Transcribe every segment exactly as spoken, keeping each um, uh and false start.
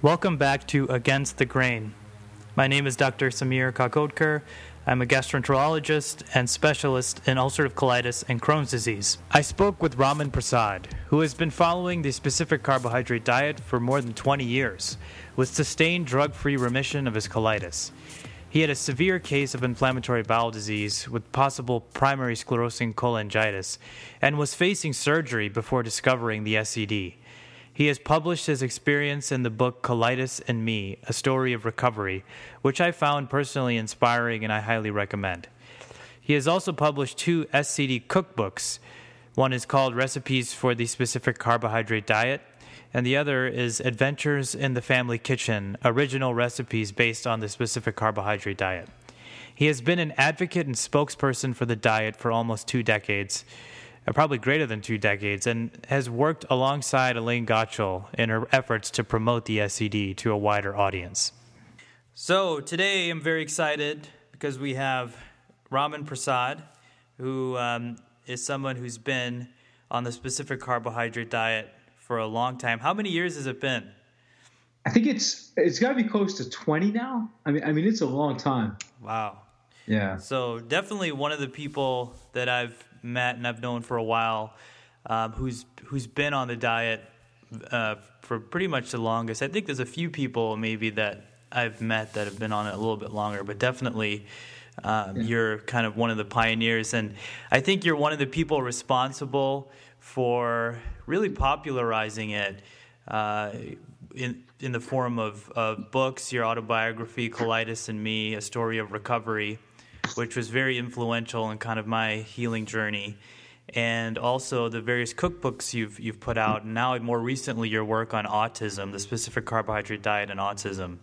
Welcome back to Against the Grain. My name is Doctor Samir Kakodkar. I'm a gastroenterologist and specialist in ulcerative colitis and Crohn's disease. I spoke with Raman Prasad, who has been following the specific carbohydrate diet for more than twenty years, with sustained drug-free remission of his colitis. He had a severe case of inflammatory bowel disease with possible primary sclerosing cholangitis and was facing surgery before discovering the S C D. He has published his experience in the book Colitis and Me, A Story of Recovery, which I found personally inspiring and I highly recommend. He has also published two S C D cookbooks. One is called Recipes for the Specific Carbohydrate Diet, and the other is Adventures in the Family Kitchen, Original Recipes Based on the Specific Carbohydrate Diet. He has been an advocate and spokesperson for the diet for almost two decades, uh, probably greater than two decades, and has worked alongside Elaine Gottschall in her efforts to promote the S C D to a wider audience. So today I'm very excited because we have Raman Prasad, who um, is someone who's been on the specific carbohydrate diet for a long time. How many years has it been? I think it's it's got to be close to twenty now. I mean, I mean, it's a long time. Wow. Yeah. So definitely one of the people that I've met and I've known for a while, um, who's who's been on the diet uh, for pretty much the longest. I think there's a few people maybe that I've met that have been on it a little bit longer, but definitely um, yeah. You're kind of one of the pioneers, and I think you're one of the people responsible for really popularizing it uh, in in the form of, of books, your autobiography, Colitis and Me, A Story of Recovery, which was very influential in kind of my healing journey, and also the various cookbooks you've you've put out, and now more recently your work on autism, the specific carbohydrate diet and autism.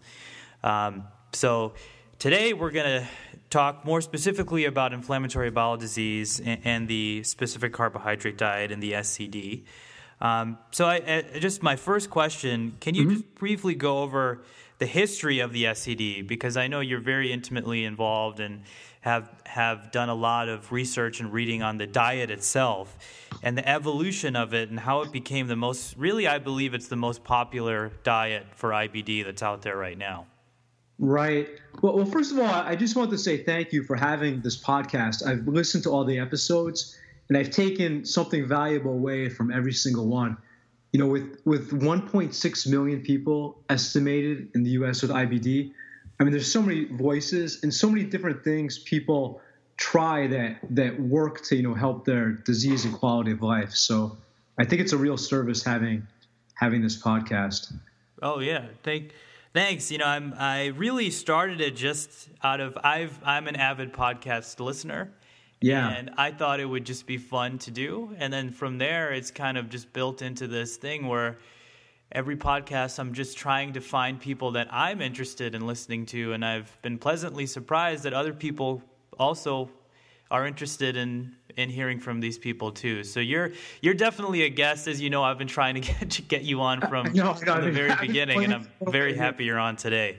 Um, so today we're going to talk more specifically about inflammatory bowel disease and, and the specific carbohydrate diet and the S C D. Um, so I, I, just my first question, can you mm-hmm. just briefly go over the history of the S C D? Because I know you're very intimately involved and have have done a lot of research and reading on the diet itself and the evolution of it and how it became the most, really I believe it's the most popular diet for I B D that's out there right now. Right. Well, well, first of all, I just want to say thank you for having this podcast. I've listened to all the episodes, and I've taken something valuable away from every single one. You know, with, with one point six million people estimated in the U S with I B D, I mean, there's so many voices and so many different things people try that that work to, you know, help their disease and quality of life. So I think it's a real service having having this podcast. Oh, yeah. Thank Thanks. You know, I'm I really started it just out of I've I'm an avid podcast listener. Yeah. And I thought it would just be fun to do. And then from there it's kind of just built into this thing where every podcast I'm just trying to find people that I'm interested in listening to, and I've been pleasantly surprised that other people also are interested in in hearing from these people too. So you're you're definitely a guest, as you know. I've been trying to get to get you on from, no, no, from the very beginning, and I'm very happy you're on today.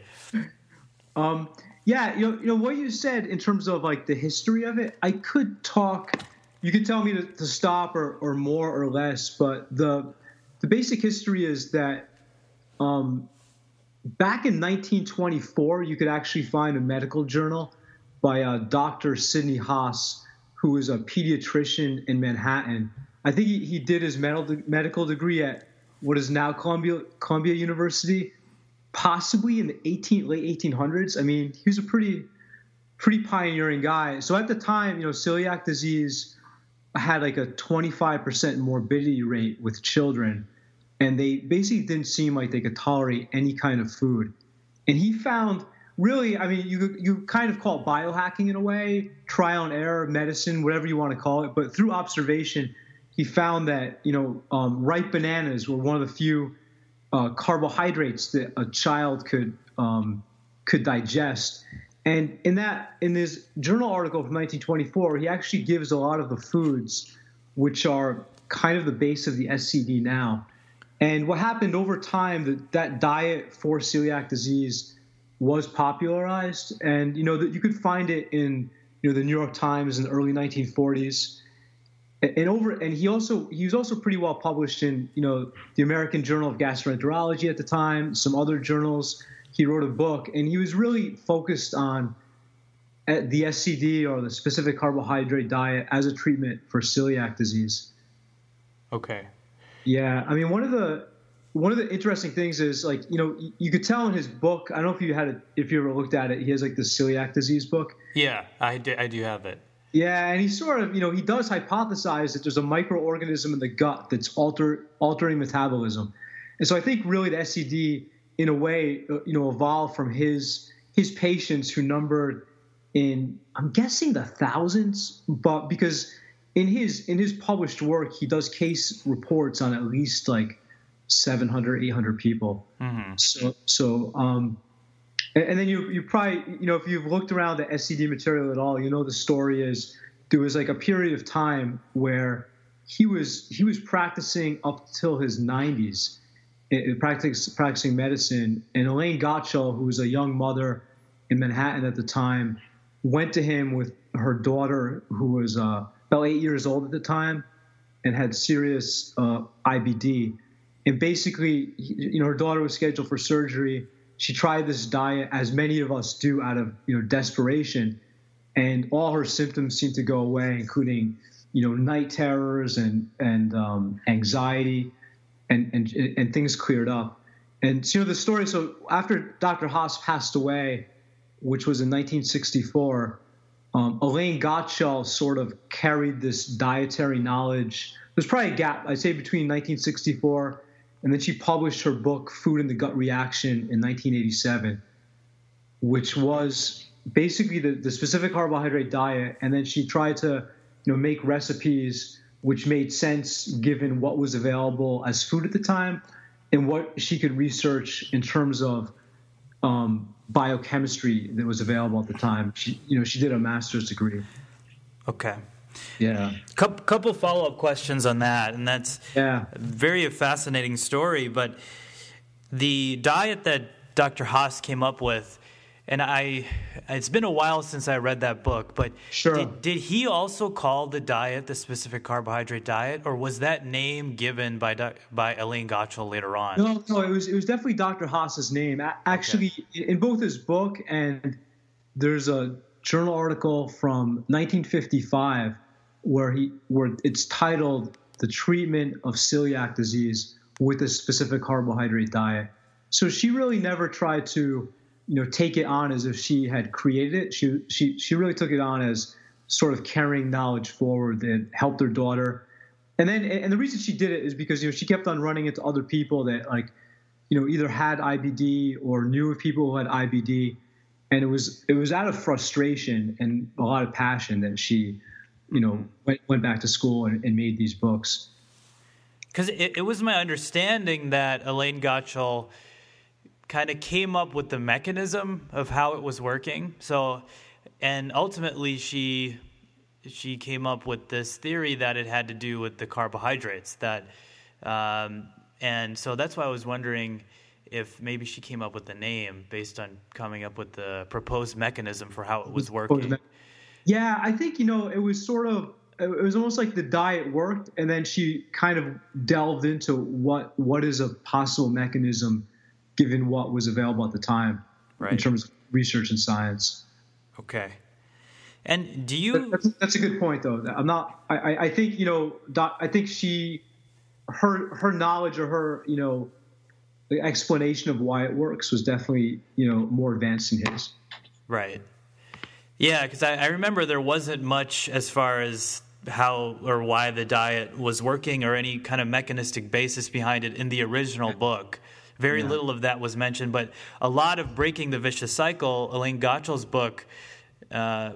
Um, yeah, you know, you know what you said in terms of like the history of it. I could talk. You could tell me to, to stop or, or more or less, but the the basic history is that um, back in nineteen twenty-four, you could actually find a medical journal by uh, Doctor Sidney Haas, who was a pediatrician in Manhattan. I think he, he did his medical medical degree at what is now Columbia Columbia University, possibly in the eighteen late eighteen hundreds. I mean, he was a pretty pretty pioneering guy. So at the time, you know, celiac disease had like a twenty-five percent morbidity rate with children, and they basically didn't seem like they could tolerate any kind of food. And he found, really, I mean, you you kind of call it biohacking in a way, trial and error, medicine, whatever you want to call it. But through observation, he found that, you know, um, ripe bananas were one of the few uh, carbohydrates that a child could um, could digest. And in that, in this journal article from nineteen twenty-four, he actually gives a lot of the foods which are kind of the base of the S C D now. And what happened over time, that that diet for celiac disease was popularized, and you know that you could find it in, you know, the New York Times in the early nineteen forties. and over and he also he was also pretty well published in you know the American Journal of Gastroenterology at the time, some other journals. He wrote a book, and he was really focused on the S C D, or the specific carbohydrate diet, as a treatment for celiac disease. Okay. Yeah, I mean, one of the one of the interesting things is, like, you know, you could tell in his book. I don't know if you had it, if you ever looked at it. He has like the celiac disease book. Yeah, I do, I do have it. Yeah, and he sort of, you know, he does hypothesize that there's a microorganism in the gut that's alter, altering metabolism. And so I think really the S C D, in a way, you know, evolved from his his patients who numbered in, I'm guessing, the thousands, but because in his in his published work, he does case reports on at least like seven hundred, eight hundred people. Mm-hmm. So, so, um, and, and then you you probably, you know, if you've looked around the S C D material at all, you know the story is there was like a period of time where he was he was practicing up till his nineties, practicing practicing medicine, and Elaine Gottschall, who was a young mother in Manhattan at the time, went to him with her daughter, who was uh, about eight years old at the time and had serious uh, I B D. And basically, you know, her daughter was scheduled for surgery. She tried this diet, as many of us do, out of, you know, desperation. And all her symptoms seemed to go away, including, you know, night terrors and, and um, anxiety, and, and, and things cleared up. And, so, you know, the story, so after Doctor Haas passed away, which was in nineteen sixty-four, um, Elaine Gottschall sort of carried this dietary knowledge. There's probably a gap, I'd say, between nineteen sixty-four and then she published her book, Food and the Gut Reaction, in nineteen eighty-seven, which was basically the, the specific carbohydrate diet. And then she tried to, you know, make recipes which made sense given what was available as food at the time and what she could research in terms of um, biochemistry that was available at the time. She, you know, she did a master's degree. Okay. Yeah. Couple, couple follow-up questions on that, and that's yeah. a very fascinating story. But the diet that Doctor Haas came up with, and I, it's been a while since I read that book, but sure. did, did he also call the diet the specific carbohydrate diet, or was that name given by by Elaine Gottschall later on? No, no, it was it was definitely Doctor Haas's name. Actually, okay. In both his book and there's a journal article from nineteen fifty-five where he where it's titled "The Treatment of Celiac Disease with a Specific Carbohydrate Diet." So she really never tried to, you know, take it on as if she had created it. She she she really took it on as sort of carrying knowledge forward that helped her daughter. And then and the reason she did it is because, you know, she kept on running into other people that, like, you know, either had I B D or knew of people who had I B D. And it was it was out of frustration and a lot of passion that she, you know, went went back to school and, and made these books. Because it, it was my understanding that Elaine Gottschall kind of came up with the mechanism of how it was working. So, and ultimately she she came up with this theory that it had to do with the carbohydrates. That, um, and so that's why I was wondering if maybe she came up with the name based on coming up with the proposed mechanism for how it was working. Yeah, I think, you know, it was sort of, it was almost like the diet worked, and then she kind of delved into what what is a possible mechanism given what was available at the time, right, in terms of research and science. Okay. And do you... That's, that's a good point, though. I'm not, I, I think, you know, doc, I think she, her, her knowledge or her, you know, the explanation of why it works was definitely, you know, more advanced than his. Right. Yeah, because I, I remember there wasn't much as far as how or why the diet was working or any kind of mechanistic basis behind it in the original book. Very yeah. little of that was mentioned, but a lot of Breaking the Vicious Cycle, Elaine Gottschall's book, uh,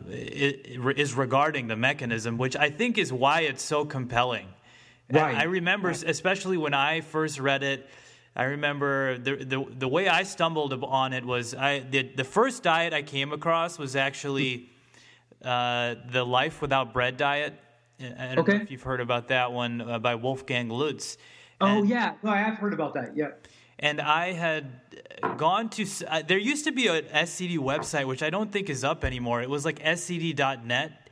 is regarding the mechanism, which I think is why it's so compelling. Right. I remember, right. especially when I first read it, I remember the, the the way I stumbled on it was I the, the first diet I came across was actually uh, the Life Without Bread diet. I don't okay. know if you've heard about that one uh, by Wolfgang Lutz. And, oh, yeah. No, I have heard about that, yeah. And I had gone to uh, – there used to be an S C D website, which I don't think is up anymore. It was like S C D dot net.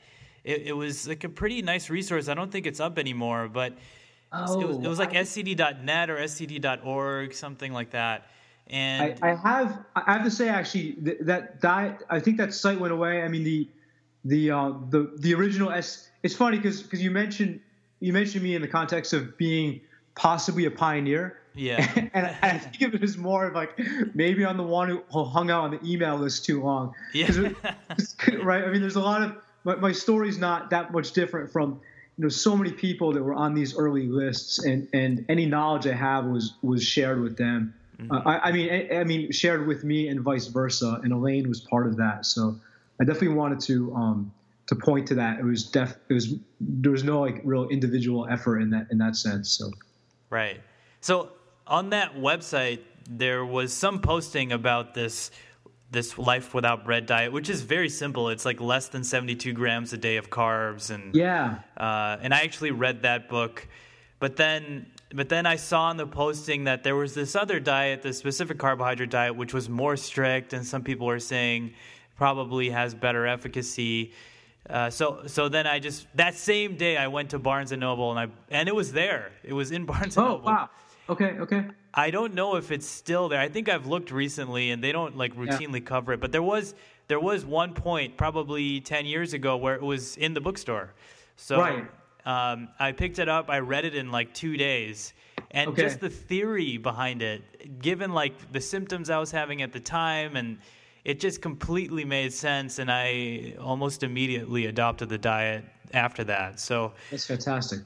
it, it was like a pretty nice resource. I don't think it's up anymore, but Oh, it was, it was like I, S C D dot net or S C D dot org, something like that. And I, I have I have to say actually th- that that I think that site went away. I mean the the uh, the the original S. It's funny because because you mentioned you mentioned me in the context of being possibly a pioneer. Yeah. And I, I think it was more of like maybe I'm the one who hung out on the email list too long. Yeah. It, right. I mean, there's a lot of my, my story's not that much different from you know so many people that were on these early lists, and and any knowledge I have was was shared with them. Mm-hmm. Uh, I, I mean, I, I mean, shared with me and vice versa. And Elaine was part of that. So I definitely wanted to um, to point to that. It was def. It was there was no like real individual effort in that in that sense. So right. So on that website, there was some posting about this this life without bread diet, which is very simple. It's like less than seventy-two grams a day of carbs, and yeah. Uh, and I actually read that book, but then but then I saw in the posting that there was this other diet, the specific carbohydrate diet, which was more strict, and some people were saying probably has better efficacy. Uh, so so then I just that same day I went to Barnes and Noble, and I and it was there. It was in Barnes and Oh, Noble. wow. Okay, okay. I don't know if it's still there. I think I've looked recently, and they don't like routinely yeah. cover it. But there was there was one point, probably ten years ago, where it was in the bookstore. So right. um, I picked it up. I read it in like two days, and okay. just the theory behind it, given like the symptoms I was having at the time, and it just completely made sense. And I almost immediately adopted the diet after that. So that's fantastic.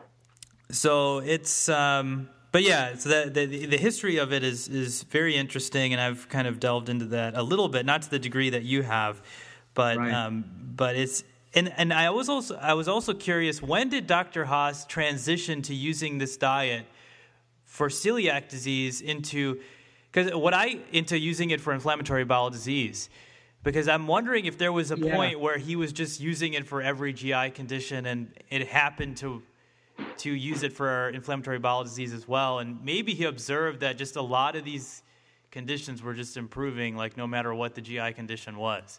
So it's. Um, But yeah, so the, the the history of it is is very interesting, and I've kind of delved into that a little bit, not to the degree that you have, but right. um, but it's and and I was also I was also curious, when did Doctor Haas transition to using this diet for celiac disease into because what I into using it for inflammatory bowel disease, because I'm wondering if there was a yeah. point where he was just using it for every G I condition, and it happened to. to use it for inflammatory bowel disease as well. And maybe he observed that just a lot of these conditions were just improving, like no matter what the G I condition was.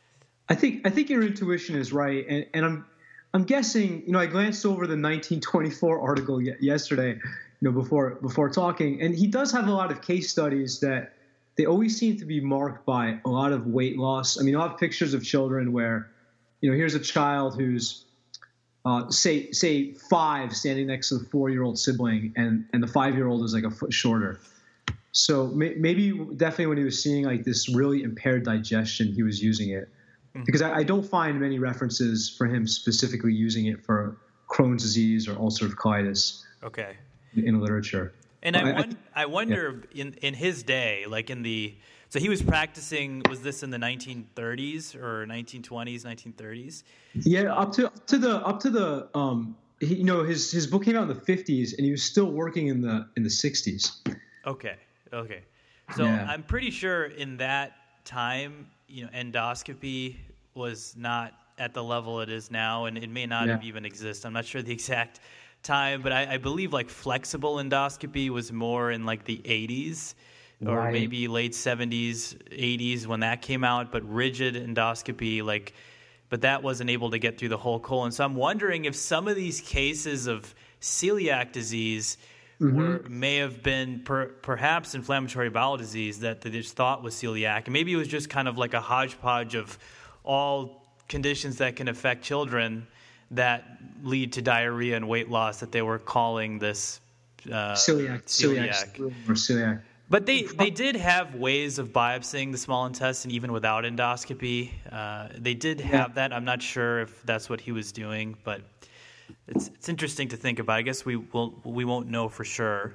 I think I think your intuition is right. And, and I'm I'm guessing, you know, I glanced over the nineteen twenty-four article yesterday, you know, before before talking, and he does have a lot of case studies that they always seem to be marked by a lot of weight loss. I mean, I'll have pictures of children where, you know, here's a child who's Uh, say say five standing next to the four-year-old sibling, and, and the five-year-old is like a foot shorter. So may, maybe definitely when he was seeing like this really impaired digestion, he was using it. Mm-hmm. Because I, I don't find many references for him specifically using it for Crohn's disease or ulcerative colitis. Okay. In literature. And I, I, won- I wonder yeah. in in his day, like in the so he was practicing. Was this in the nineteen thirties or nineteen twenties, nineteen thirties? Yeah, up to up to the up to the um, he, you know, his his book came out in the fifties, and he was still working in the in the sixties. Okay, okay. So yeah. I'm pretty sure in that time, you know, endoscopy was not at the level it is now, and it may not yeah. have even exist. I'm not sure the exact time, but I, I believe like flexible endoscopy was more in like the eighties. Or right. maybe late seventies, eighties when that came out, but rigid endoscopy, like, but that wasn't able to get through the whole colon. So I'm wondering if some of these cases of celiac disease mm-hmm. were, may have been per, perhaps inflammatory bowel disease that they just thought was celiac. And maybe it was just kind of like a hodgepodge of all conditions that can affect children that lead to diarrhea and weight loss that they were calling this uh, celiac. Celiac. Celiac. Or celiac. But they, they did have ways of biopsying the small intestine even without endoscopy. Uh, they did have yeah. that. I'm not sure if that's what he was doing, but it's it's interesting to think about. I guess we will we won't know for sure.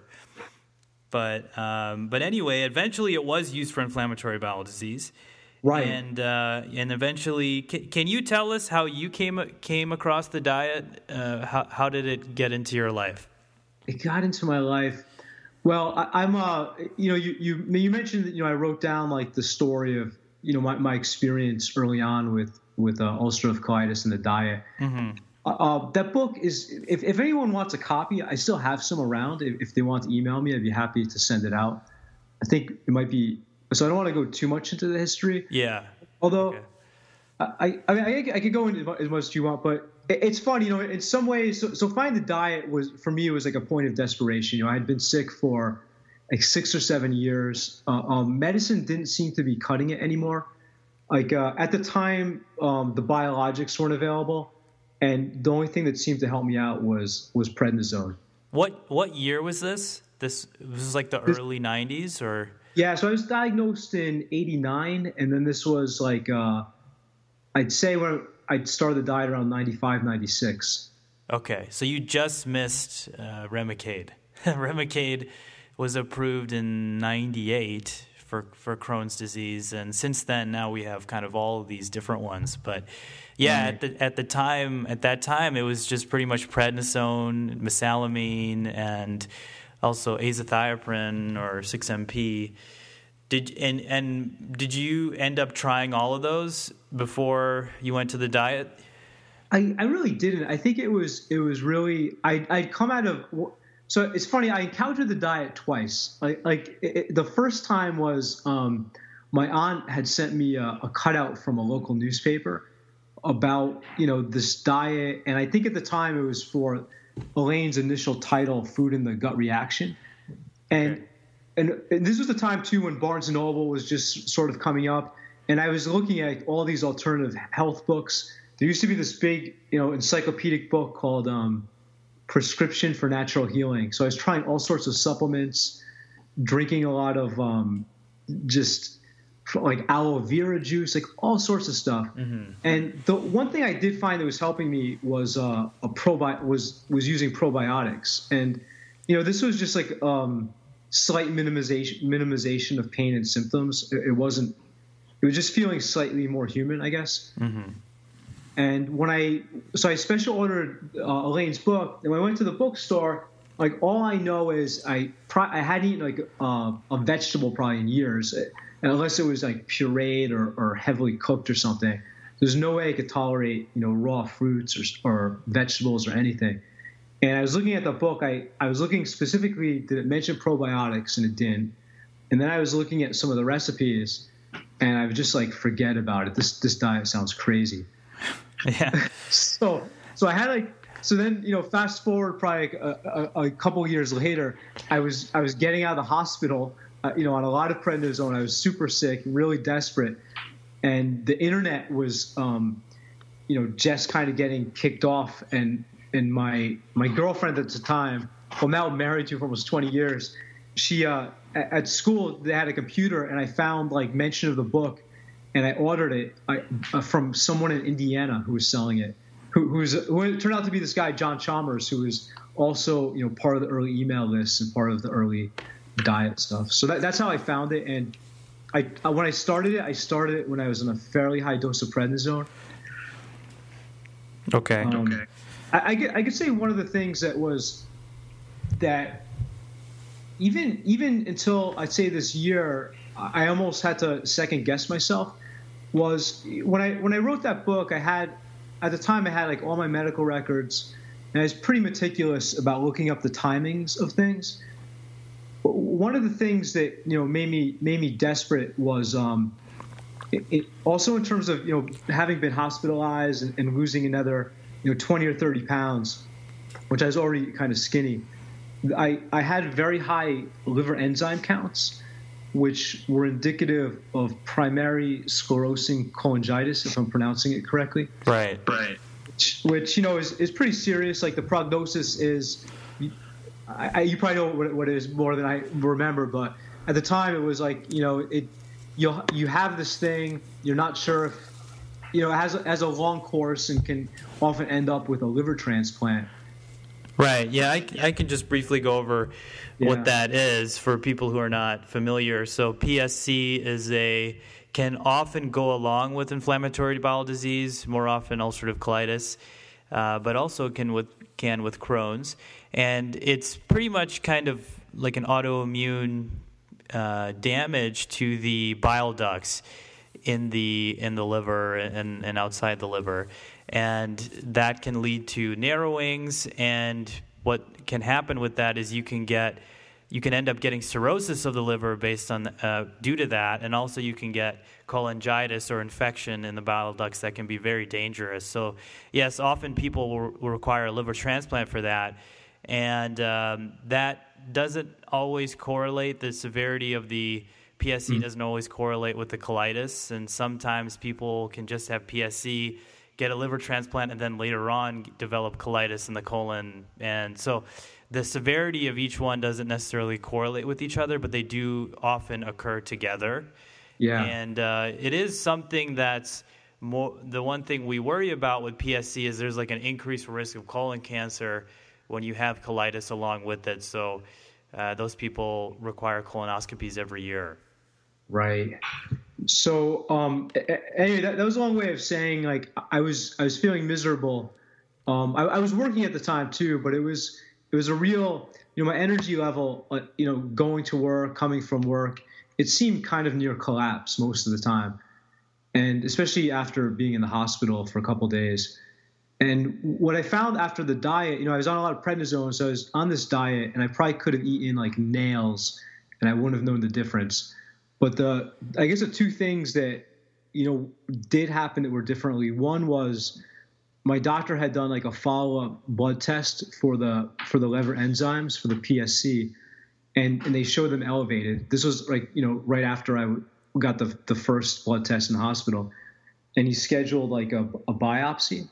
But um, but anyway, eventually it was used for inflammatory bowel disease, right? And uh, and eventually, can, can you tell us how you came came across the diet? Uh, how how did it get into your life? It got into my life. Well, I, I'm, uh, you know, you, you you mentioned that, you know, I wrote down like the story of, you know, my, my experience early on with with uh, ulcerative colitis and the diet. Mm-hmm. Uh, uh, that book is, if, if anyone wants a copy, I still have some around. If, if they want to email me, I'd be happy to send it out. I think it might be, so I don't want to go too much into the history. Yeah. Although, okay. I, I mean, I, I could go into as much as you want, but it, it's funny, you know, in some ways. So, so finding the diet was, for me, it was like a point of desperation. You know, I had been sick for like six or seven years. Uh, um, medicine didn't seem to be cutting it anymore. Like uh, at the time, um, the biologics weren't available, and the only thing that seemed to help me out was was prednisone. What what year was this? This was like the This, early nineties, or yeah, so I was diagnosed in eighty-nine, and then this was like uh, I'd say when I started the diet around ninety-five, ninety-six. okay, so you just missed uh, Remicade. Remicade was approved in ninety-eight for for Crohn's disease, and since then now we have kind of all of these different ones. But yeah, Right. at the at the time at that time it was just pretty much prednisone, mesalamine, and also azathioprine or six M P. Did and and did you end up trying all of those before you went to the diet? I, I really didn't. I think it was it was really I I'd come out of so it's funny. I encountered the diet twice. Like like it, it- the first time was um, my aunt had sent me a, a cutout from a local newspaper about you know this diet, and I think at the time it was for Elaine's initial title, "Food and the Gut Reaction," and. Okay. And, and this was the time too when Barnes and Noble was just sort of coming up, and I was looking at all these alternative health books. There used to be this big, you know, encyclopedic book called um, Prescription for Natural Healing. So I was trying all sorts of supplements, drinking a lot of um, just like aloe vera juice, like all sorts of stuff. Mm-hmm. And the one thing I did find that was helping me was uh, a probi- was was using probiotics, and you know, this was just like. Um, slight minimization minimization of pain and symptoms. It, it wasn't. It was just feeling slightly more human, I guess. Mm-hmm. And when I so I special ordered uh, Elaine's book, and when I went to the bookstore, like all I know is I pro- I hadn't eaten like uh, a vegetable probably in years, unless it was like pureed or, or heavily cooked or something. There's no way I could tolerate you know raw fruits or, or vegetables or anything. And I was looking at the book. I, I was looking specifically, did it mention probiotics? And it didn't. And then I was looking at some of the recipes, and I would just like forget about it. This this diet sounds crazy. Yeah. so so I had like so then you know fast forward probably a, a, a couple years later, I was I was getting out of the hospital, uh, you know, on a lot of prednisone. I was super sick, really desperate, and the internet was, um, you know, just kind of getting kicked off and. And my my girlfriend at the time, well now married to for almost twenty years, she uh, at, at school they had a computer, and I found like mention of the book, and I ordered it I, uh, from someone in Indiana who was selling it, who who's who it turned out to be this guy John Chalmers, who was also you know part of the early email lists and part of the early diet stuff. So that, that's how I found it, and I uh, when I started it, I started it when I was on a fairly high dose of prednisone. Okay. Um, okay. I, I, could, I could say one of the things that was that even even until I'd say this year, I almost had to second guess myself. Was when I when I wrote that book, I had at the time I had like all my medical records, and I was pretty meticulous about looking up the timings of things. But one of the things that you know made me made me desperate was um, it, it also in terms of you know having been hospitalized and, and losing another. You know, twenty or thirty pounds, which I was already kind of skinny. I, I had very high liver enzyme counts, which were indicative of primary sclerosing cholangitis, if I'm pronouncing it correctly. Right. Right. Which, which you know, is, is pretty serious. Like the prognosis is, I, I, you probably know what, what it is more than I remember, but at the time it was like, you know, it you you have this thing, you're not sure if, you know, it has, has a long course and can often end up with a liver transplant. Right. Yeah, I, I can just briefly go over Yeah. what that is for people who are not familiar. So P S C is a can often go along with inflammatory bowel disease, more often ulcerative colitis, uh, but also can with can with Crohn's, and it's pretty much kind of like an autoimmune uh, damage to the bile ducts in the in the liver and, and outside the liver, and that can lead to narrowings. And what can happen with that is you can get you can end up getting cirrhosis of the liver based on uh, due to that, and also you can get cholangitis or infection in the bile ducts that can be very dangerous. So yes, often people will, will require a liver transplant for that, and um, that doesn't always correlate. The severity of the P S C mm-hmm. doesn't always correlate with the colitis, and sometimes people can just have P S C, get a liver transplant, and then later on develop colitis in the colon. And so the severity of each one doesn't necessarily correlate with each other, but they do often occur together. Yeah. And uh, it is something that's more, the one thing we worry about with P S C is there's like an increased risk of colon cancer when you have colitis along with it. So uh, those people require colonoscopies every year. Right. So um, anyway, that, that was a long way of saying, like, I was I was feeling miserable. Um, I, I was working at the time too, but it was it was a real, you know, my energy level, uh, you know, going to work, coming from work, it seemed kind of near collapse most of the time, and especially after being in the hospital for a couple of days. And what I found after the diet, you know, I was on a lot of prednisone, so I was on this diet, and I probably could have eaten like nails, and I wouldn't have known the difference. But the, I guess the two things that, you know, did happen that were differently. One was my doctor had done like a follow-up blood test for the for the liver enzymes for the P S C, and, and they showed them elevated. This was like, you know, right after I got the the first blood test in the hospital, and he scheduled like a, a biopsy.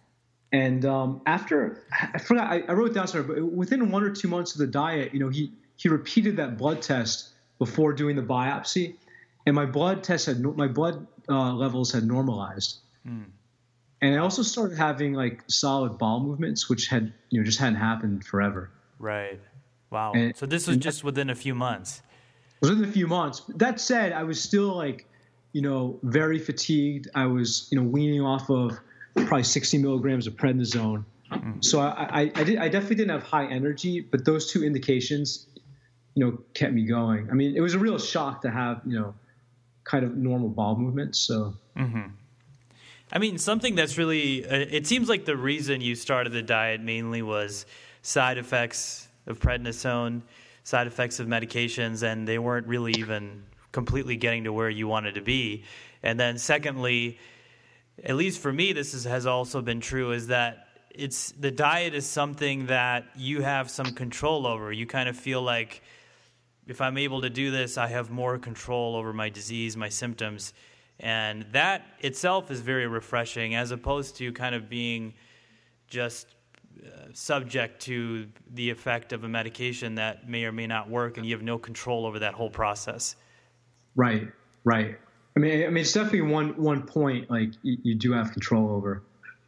And um, after, I forgot, I, I wrote it down somewhere, but within one or two months of the diet, you know, he he repeated that blood test before doing the biopsy, and my blood test had my blood uh, levels had normalized, mm. and I also started having like solid bowel movements, which had you know just hadn't happened forever. Right. Wow. And, so this was just within a few months. Within a few months. That said, I was still like, you know, very fatigued. I was you know weaning off of probably sixty milligrams of prednisone, mm. so I I, I, did, I definitely didn't have high energy, but those two indications, you know, kept me going. I mean, it was a real shock to have, you know, kind of normal bowel movements. So, mm-hmm. I mean, something that's really, uh, it seems like the reason you started the diet mainly was side effects of prednisone, side effects of medications, and they weren't really even completely getting to where you wanted to be. And then secondly, at least for me, this is, has also been true, is that it's the diet is something that you have some control over. You kind of feel like, if I'm able to do this, I have more control over my disease, my symptoms. And that itself is very refreshing, as opposed to kind of being just uh, subject to the effect of a medication that may or may not work, and you have no control over that whole process. Right, right. I mean, I mean, it's definitely one one point like you, you do have control over.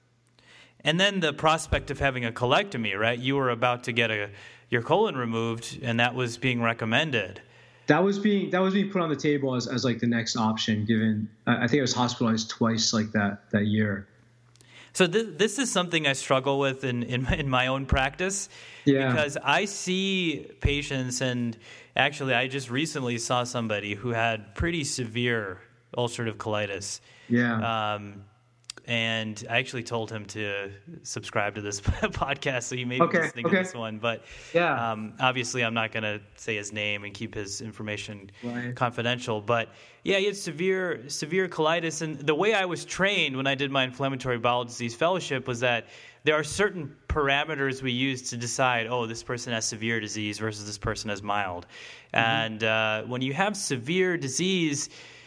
And then the prospect of having a colectomy, right? You were about to get a your colon removed, and that was being recommended. That was being that was being put on the table as, as like the next option. Given I think I was hospitalized twice like that that year. So this this is something I struggle with in in my, in my own practice. Yeah. Because I see patients, and actually I just recently saw somebody who had pretty severe ulcerative colitis. Yeah. Um, And I actually told him to subscribe to this podcast, so he may be okay, listening okay. to this one. But yeah. um, obviously, I'm not going to say his name and keep his information right. confidential. But yeah, he had severe severe colitis. And the way I was trained when I did my inflammatory bowel disease fellowship was that there are certain parameters we use to decide, oh, this person has severe disease versus this person has mild. Mm-hmm. And uh, when you have severe disease,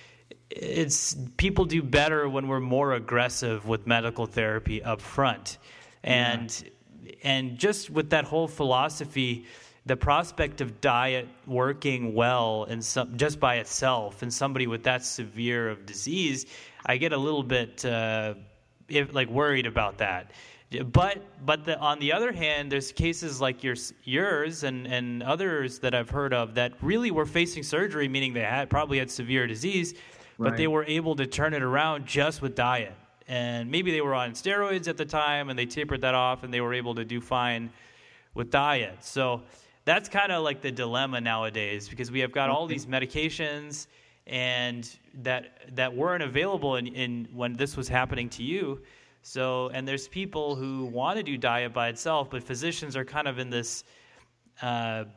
it's people do better when we're more aggressive with medical therapy up front. And yeah. and just with that whole philosophy, the prospect of diet working well in some, just by itself in somebody with that severe of disease, I get a little bit uh, if, like worried about that. But but the, on the other hand, there's cases like yours, yours and, and others that I've heard of that really were facing surgery, meaning they had probably had severe disease, but right. they were able to turn it around just with diet. And maybe they were on steroids at the time and they tapered that off and they were able to do fine with diet. So that's kind of like the dilemma nowadays, because we have got all these medications and that that weren't available in, in when this was happening to you. So, and there's people who want to do diet by itself, but physicians are kind of in this uh,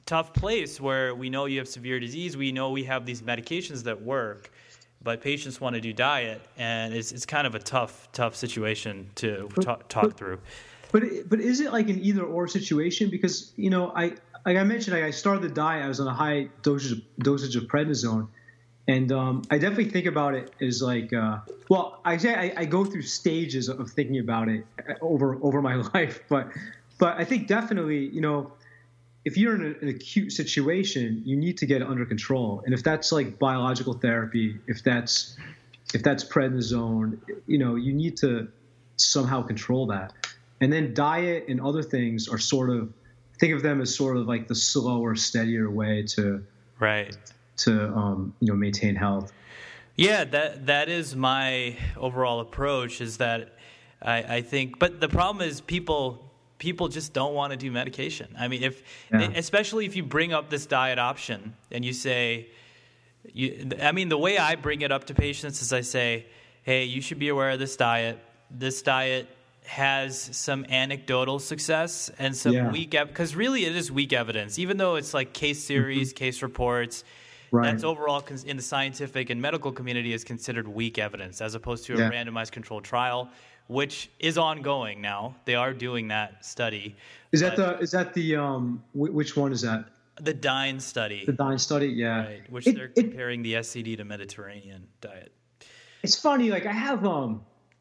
tough place where we know you have severe disease. We know we have these medications that work, but patients want to do diet, and it's it's kind of a tough tough situation to but, talk, talk but, through. But but is it like an either or situation? Because you know, I like I mentioned, I started the diet. I was on a high dosage dosage of prednisone, and um, I definitely think about it as like, uh, well, I say I, I go through stages of thinking about it over over my life, but but I think definitely, you know, if you're in a, an acute situation, you need to get it under control. And if that's like biological therapy, if that's if that's prednisone, you know, you need to somehow control that. And then diet and other things are sort of, think of them as sort of like the slower, steadier way to right to um, you know, maintain health. Yeah, that that is my overall approach. Is that I, I think, but the problem is people. People just don't want to do medication. I mean, if yeah. especially if you bring up this diet option and you say, you, I mean, the way I bring it up to patients is I say, hey, you should be aware of this diet. This diet has some anecdotal success and some yeah. weak, because really it is weak evidence, even though it's like case series, mm-hmm. case reports. Right. That's overall in the scientific and medical community is considered weak evidence as opposed to a yeah. randomized controlled trial, which is ongoing now. They are doing that study. Is that the is that the um which one is that? The DINE study. The DINE study, yeah. Right, which it, they're it, comparing the S C D to Mediterranean diet. It's funny, like I have um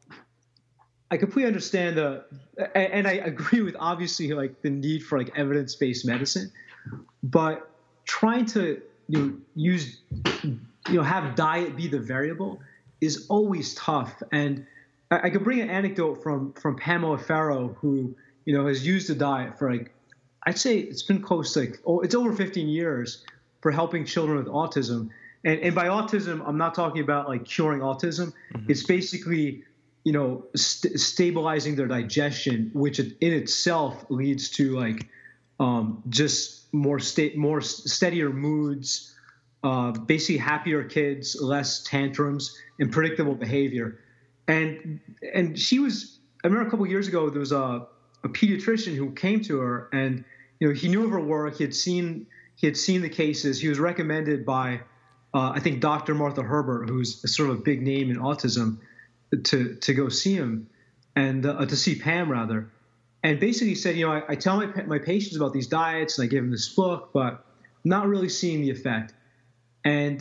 I completely understand the and, and I agree with obviously like the need for like evidence-based medicine, but trying to you know use you know have diet be the variable is always tough. And I could bring an anecdote from from Pamela Farrow, who you know has used the diet for like I'd say it's been close to like oh, it's over fifteen years for helping children with autism. And and by autism, I'm not talking about like curing autism. Mm-hmm. It's basically you know st- stabilizing their digestion, which in itself leads to like um, just more state more steadier moods, uh, basically happier kids, less tantrums, and predictable behavior. And and she was, I remember a couple of years ago, there was a, a pediatrician who came to her and, you know, he knew of her work. He had seen, he had seen the cases. He was recommended by, uh, I think, Doctor Martha Herbert, who's a sort of a big name in autism, to, to go see him and uh, to see Pam rather. And basically said, you know, I, I tell my, my patients about these diets and I give them this book, but I'm not really seeing the effect. And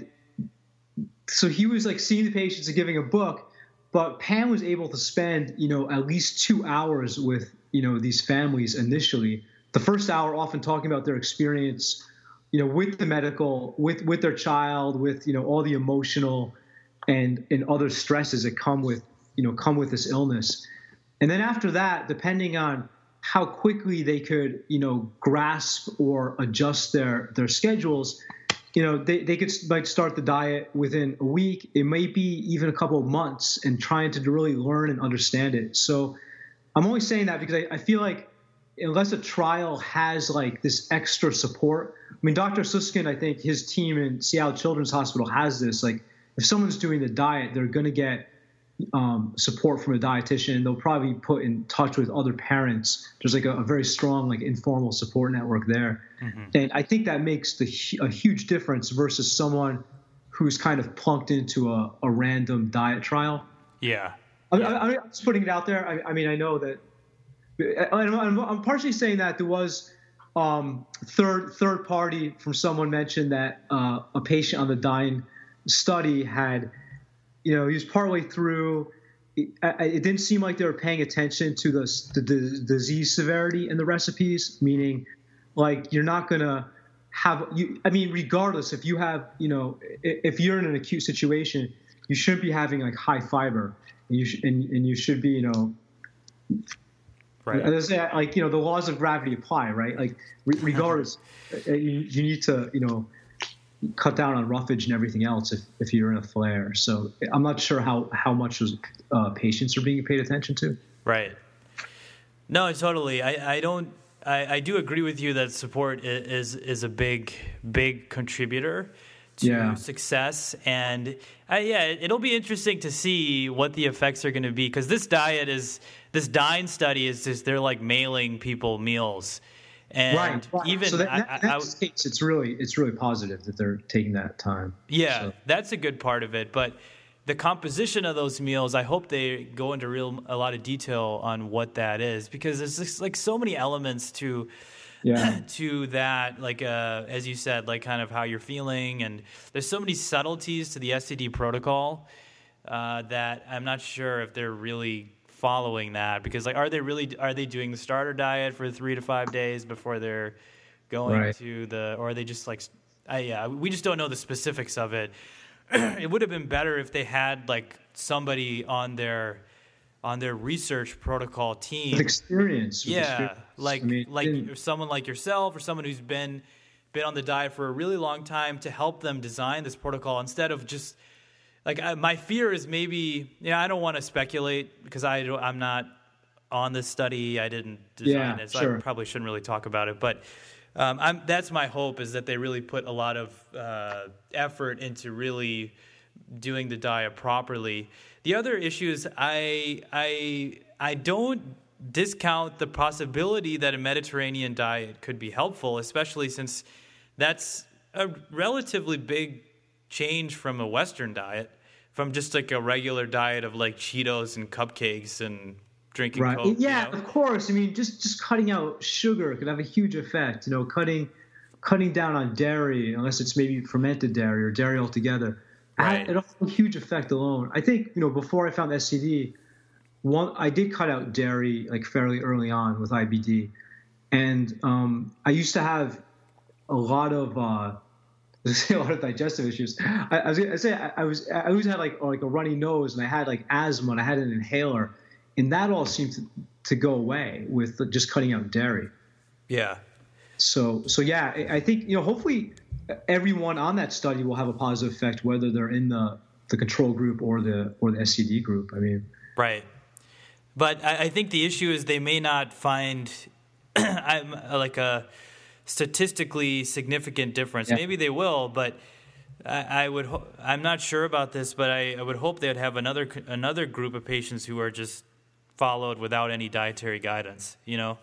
so he was like seeing the patients and giving a book. But Pam was able to spend, you know, at least two hours with, you know, these families initially. The first hour often talking about their experience, you know, with the medical, with with their child, with, you know, all the emotional and and other stresses that come with, you know, come with this illness. And then after that, depending on how quickly they could, you know, grasp or adjust their their schedules, you know, they, they could might start the diet within a week. It may be even a couple of months and trying to really learn and understand it. So I'm only saying that because I, I feel like unless a trial has like this extra support, I mean, Doctor Susskind, I think his team in Seattle Children's Hospital has this, like if someone's doing the diet, they're going to get um, support from a dietitian. They'll probably be put in touch with other parents. There's like a, a very strong, like informal support network there. Mm-hmm. And I think that makes the, a huge difference versus someone who's kind of plunked into a, a random diet trial. Yeah. I, yeah. I, I'm just putting it out there. I, I mean, I know that I'm, I'm partially saying that there was um, third, third party from someone mentioned that uh, a patient on the DINE study had, you know, he was partway through. It, it didn't seem like they were paying attention to the, the, the disease severity in the recipes, meaning like you're not going to have you. I mean, regardless, if you have, you know, if you're in an acute situation, you shouldn't be having like high fiber. And you, sh- and, and you should be, you know, right. As I say, like, you know, the laws of gravity apply, right? Like re- regardless, you, you need to, you know, cut down on roughage and everything else if, if you're in a flare. So I'm not sure how, how much those uh, patients are being paid attention to. Right. No, totally. I, I don't, I, I do agree with you that support is, is a big, big contributor to yeah. success. And uh, yeah, it'll be interesting to see what the effects are going to be. Cause this diet is, this DINE study is just, they're like mailing people meals. And right, right. even so that, I, that, I, that's I, it's really it's really positive that they're taking that time. Yeah, so. That's a good part of it. But the composition of those meals, I hope they go into real a lot of detail on what that is, because there's just like so many elements to yeah. to that, like uh, as you said, like kind of how you're feeling, and there's so many subtleties to the S C D protocol uh, that I'm not sure if they're really following that, because like are they really are they doing the starter diet for three to five days before they're going right. to the, or are they just like I, yeah we just don't know the specifics of it. It would have been better if they had like somebody on their on their research protocol team with experience. With yeah, experience. like I mean, like in, someone like yourself or someone who's been been on the diet for a really long time to help them design this protocol, instead of just like I, my fear is maybe you know I don't want to speculate because I don't, I'm not on this study. I didn't design yeah, it, so sure. I probably shouldn't really talk about it, but. Um, I'm, that's my hope, is that they really put a lot of uh, effort into really doing the diet properly. The other issue is I I I don't discount the possibility that a Mediterranean diet could be helpful, especially since that's a relatively big change from a Western diet, from just like a regular diet of like Cheetos and cupcakes and drinking right. Coke. Yeah, you know? Of course. I mean, just, just cutting out sugar could have a huge effect. You know, cutting cutting down on dairy, unless it's maybe fermented dairy or dairy altogether, right. it has a huge effect alone. I think you know before I found S C D, one I did cut out dairy like fairly early on with I B D, and um, I used to have a lot of uh, a lot of digestive issues. I, I was gonna say I, I was I always had like like a runny nose, and I had like asthma, and I had an inhaler. And that all seemed to, to go away with just cutting out dairy. Yeah. So, so yeah, I think, you know, hopefully everyone on that study will have a positive effect, whether they're in the, the control group or the or the S C D group. I mean, right. But I, I think the issue is they may not find I'm like a statistically significant difference. Yeah. Maybe they will, but I, I would. Ho- I'm not sure about this, but I, I would hope they'd have another another group of patients who are just followed without any dietary guidance, you know,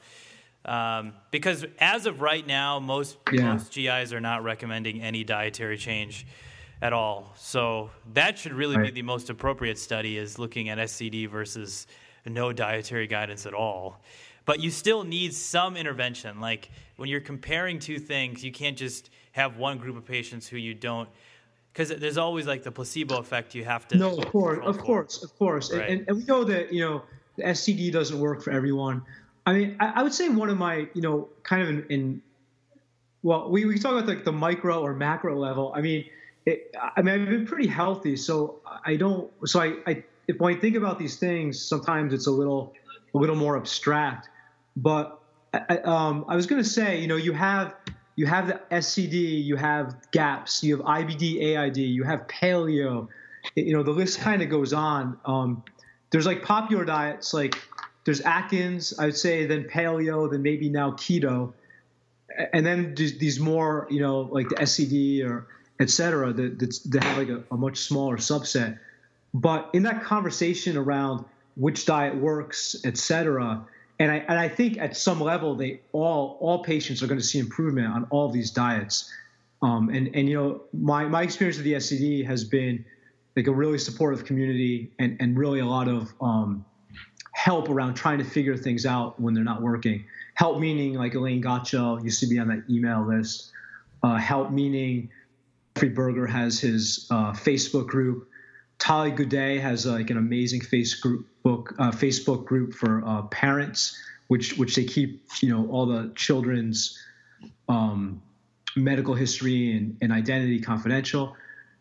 um, because as of right now, most yeah. most G Is are not recommending any dietary change at all. So that should really right. be the most appropriate study, is looking at S C D versus no dietary guidance at all. But you still need some intervention. Like when you're comparing two things, you can't just have one group of patients who you don't, because there's always like the placebo effect you have to. No, of course, of for. course, of course. Right. And, and we know that, you know, the S C D doesn't work for everyone. I mean, I, I would say one of my, you know, kind of in, in well, we, we talk about like the micro or macro level. I mean, it, I mean, I've been pretty healthy, so I don't, so I, I, if when I think about these things, sometimes it's a little, a little more abstract, but I, um, I was going to say, you know, you have, you have the S C D, you have GAPS, you have I B D, A I D, you have paleo, you know, the list kind of goes on. Um, there's like popular diets, like there's Atkins, I would say, then paleo, then maybe now keto. And then these more, you know, like the S C D or et cetera, that, that have like a, a much smaller subset. But in that conversation around which diet works, et cetera, and I, and I think at some level, they all all patients are going to see improvement on all these diets. Um, and, and, you know, my, my experience with the S C D has been like a really supportive community and, and really a lot of um, help around trying to figure things out when they're not working. Help meaning like Elaine Gottschall used to be on that email list. Uh, help meaning Jeffrey Berger has his uh, Facebook group. Tali Goudet has uh, like an amazing Facebook uh, Facebook group for uh, parents, which which they keep, you know, all the children's um, medical history and, and identity confidential.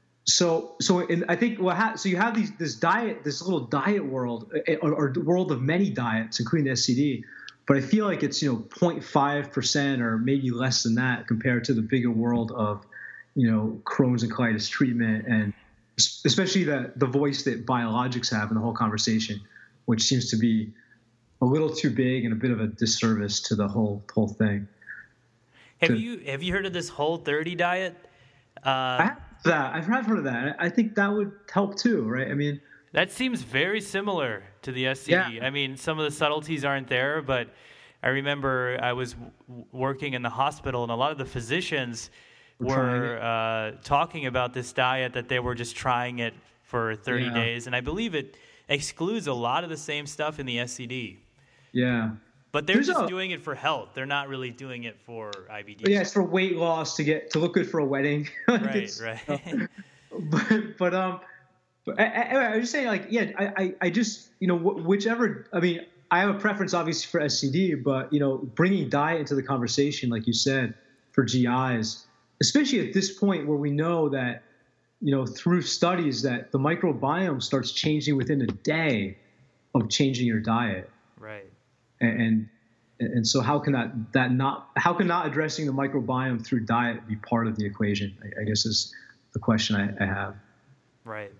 So so in, I think what ha- so you have these this diet this little diet world or, or the world of many diets, including the S C D. But I feel like it's, you know, zero point five percent or maybe less than that compared to the bigger world of, you know, Crohn's and colitis treatment, and especially the the voice that biologics have in the whole conversation, which seems to be a little too big and a bit of a disservice to the whole whole thing. Have to, you have you heard of this Whole thirty diet? Uh, I have that. I've heard of that. I think that would help too, right? I mean, that seems very similar to the S C D. Yeah. I mean, some of the subtleties aren't there, but I remember I was w- working in the hospital, and a lot of the physicians were uh, talking about this diet that they were just trying it for thirty Yeah. days, and I believe it excludes a lot of the same stuff in the S C D. Yeah. But they're There's just a- doing it for health. They're not really doing it for I B D. But yeah, it's for weight loss to get to look good for a wedding. Like, Right, it's- right. but but um, but I, I, I was just saying, like, yeah, I, I, I just, you know, wh- whichever. I mean, I have a preference obviously for S C D, but you know, bringing diet into the conversation, like you said, for G Is, especially at this point where we know that, you know, through studies that the microbiome starts changing within a day of changing your diet. Right. And and so how can that that not how can not addressing the microbiome through diet be part of the equation? I, I guess is the question I, I have. Right.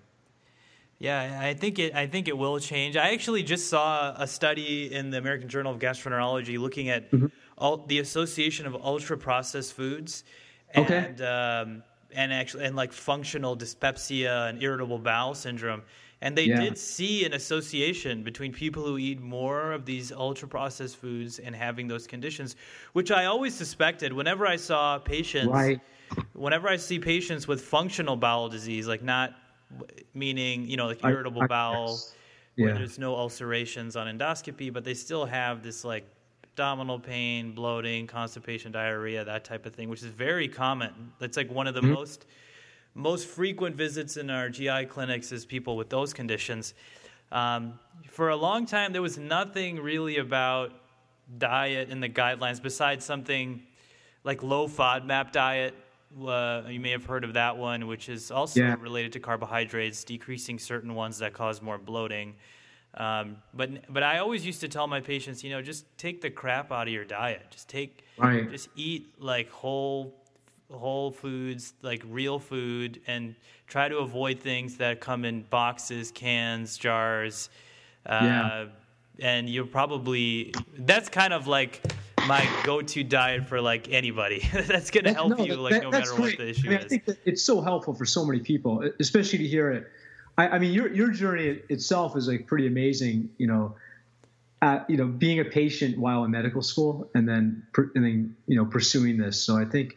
Yeah, I think it. I think it will change. I actually just saw a study in the American Journal of Gastroenterology looking at Mm-hmm. all, the association of ultra processed foods, Okay. and um, and actually and like functional dyspepsia and irritable bowel syndrome, and they Yeah. did see an association between people who eat more of these ultra processed foods and having those conditions, which I always suspected. Whenever I saw patients, Right. whenever I see patients with functional bowel disease, like not meaning, you know, like I- irritable I- bowel, where Yeah. there's no ulcerations on endoscopy, but they still have this like abdominal pain, bloating, constipation, diarrhea, that type of thing, which is very common. That's like one of the Mm-hmm. most most frequent visits in our G I clinics is people with those conditions. Um, for a long time, there was nothing really about diet in the guidelines besides something like low FODMAP diet. Uh, you may have heard of that one, which is also Yeah. related to carbohydrates, decreasing certain ones that cause more bloating. Um, but but I always used to tell my patients, you know, just take the crap out of your diet. Just take, Right. just eat like whole whole foods, like real food, and try to avoid things that come in boxes, cans, jars. Uh, Yeah. And you're probably, that's kind of like my go-to diet for like anybody. That's going to That- help no, you that- like that- no that's matter what great. the issue I mean, is. I think that it's so helpful for so many people, especially to hear it. I, I mean, your your journey itself is like pretty amazing. You know, uh, you know, being a patient while in medical school, and then per, and then you know pursuing this. So I think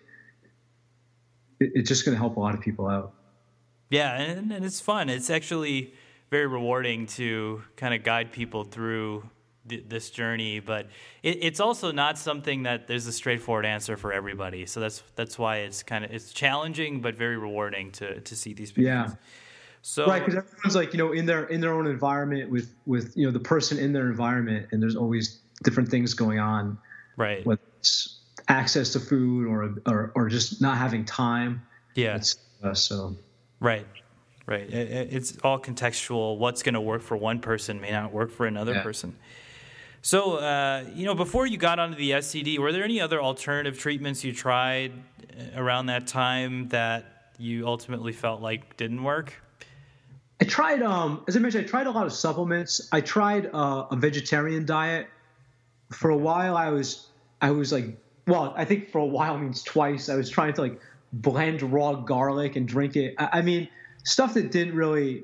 it, it's just going to help a lot of people out. Yeah, and, and it's fun. It's actually very rewarding to kind of guide people through th- this journey, but it, it's also not something that there's a straightforward answer for everybody. So that's that's why it's kind of it's challenging, but very rewarding to to see these people. Yeah. So Right, because everyone's like, you know, in their in their own environment with with you know the person in their environment, and there's always different things going on, right. whether it's access to food or or, or just not having time. Yeah. It's, uh, so Right, right. It, it- it's all contextual. What's going to work for one person may not work for another Yeah. person. So, uh, you know, before you got onto the S C D, were there any other alternative treatments you tried uh, around that time that you ultimately felt like didn't work? I tried, um, as I mentioned, I tried a lot of supplements. I tried uh, a vegetarian diet. For a while, I was, I was like, well, I think for a while means twice. I was trying to like blend raw garlic and drink it. I, I mean, stuff that didn't really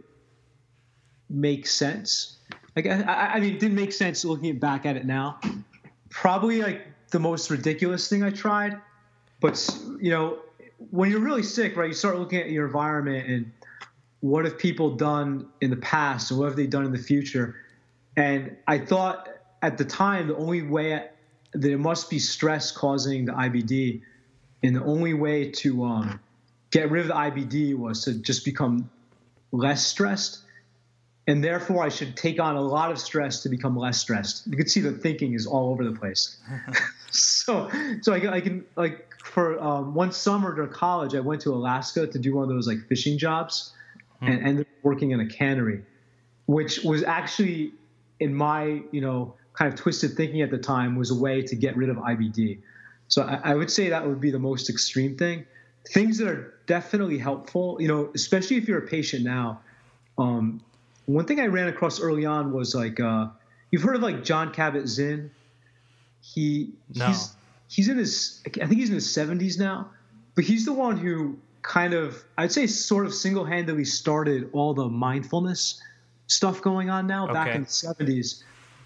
make sense. Like, I, I I mean, it didn't make sense looking back at it now. Probably like the most ridiculous thing I tried. But, you know, when you're really sick, right, you start looking at your environment and what have people done in the past and what have they done in the future? And I thought at the time the only way that it must be stress causing the I B D, and the only way to um, get rid of the I B D was to just become less stressed. And therefore, I should take on a lot of stress to become less stressed. You can see the thinking is all over the place. so, so I, I can like for um, one summer during college, I went to Alaska to do one of those like fishing jobs, and ended up working in a cannery, which was actually, in my you know kind of twisted thinking at the time, was a way to get rid of I B D. So I, I would say that would be the most extreme thing. Things that are definitely helpful, you know, especially if you're a patient now. Um, one thing I ran across early on was like, uh, you've heard of like John Kabat-Zinn. He No. he's he's in his I think he's in his seventies now, but he's the one who kind of, I'd say, sort of single-handedly started all the mindfulness stuff going on now. Back Okay. in the seventies,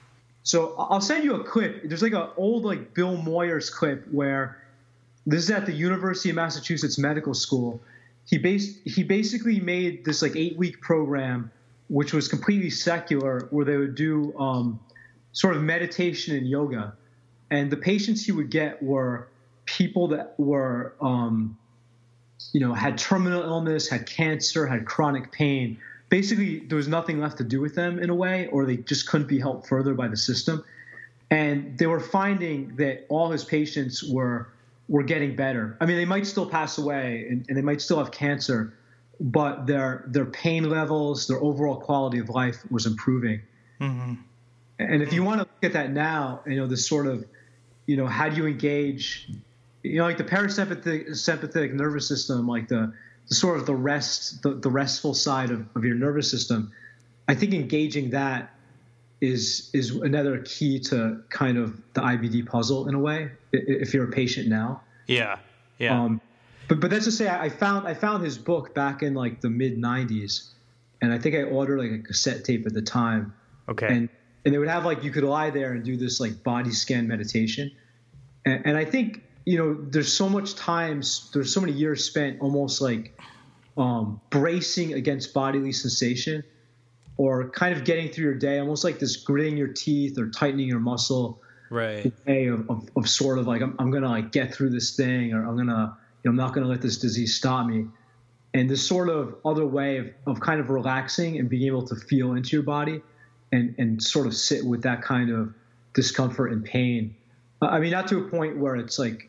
So I'll send you a clip. There's like an old like Bill Moyers clip where this is at the University of Massachusetts Medical School. He based he basically made this like eight week program, which was completely secular, where they would do um, sort of meditation and yoga, and the patients he would get were people that were um, you know had terminal illness, had cancer, had chronic pain. Basically, there was nothing left to do with them in a way, or they just couldn't be helped further by the system. And they were finding that all his patients were were getting better. I mean, they might still pass away and, and they might still have cancer, but their their pain levels, their overall quality of life was improving. Mm-hmm. And if you want to look at that now, you know, this sort of, you know, how do you engage, you know, like the parasympathetic sympathetic nervous system, like the the sort of the rest, the, the restful side of, of your nervous system, I think engaging that is is another key to kind of the I B D puzzle in a way, if you're a patient now. Yeah, yeah. Um, but but that's to say, I found I found his book back in like the mid nineties, and I think I ordered like a cassette tape at the time. Okay. And and they would have like you could lie there and do this like body scan meditation, and, and I think. You know, there's so much times, there's so many years spent almost like um, bracing against bodily sensation, or kind of getting through your day, almost like this gritting your teeth or tightening your muscle. Right. Way of, of, of sort of like, I'm, I'm going to like get through this thing, or I'm going to, you know, I'm not going to let this disease stop me. And this sort of other way of, of kind of relaxing and being able to feel into your body and, and sort of sit with that kind of discomfort and pain. I mean, not to a point where it's like,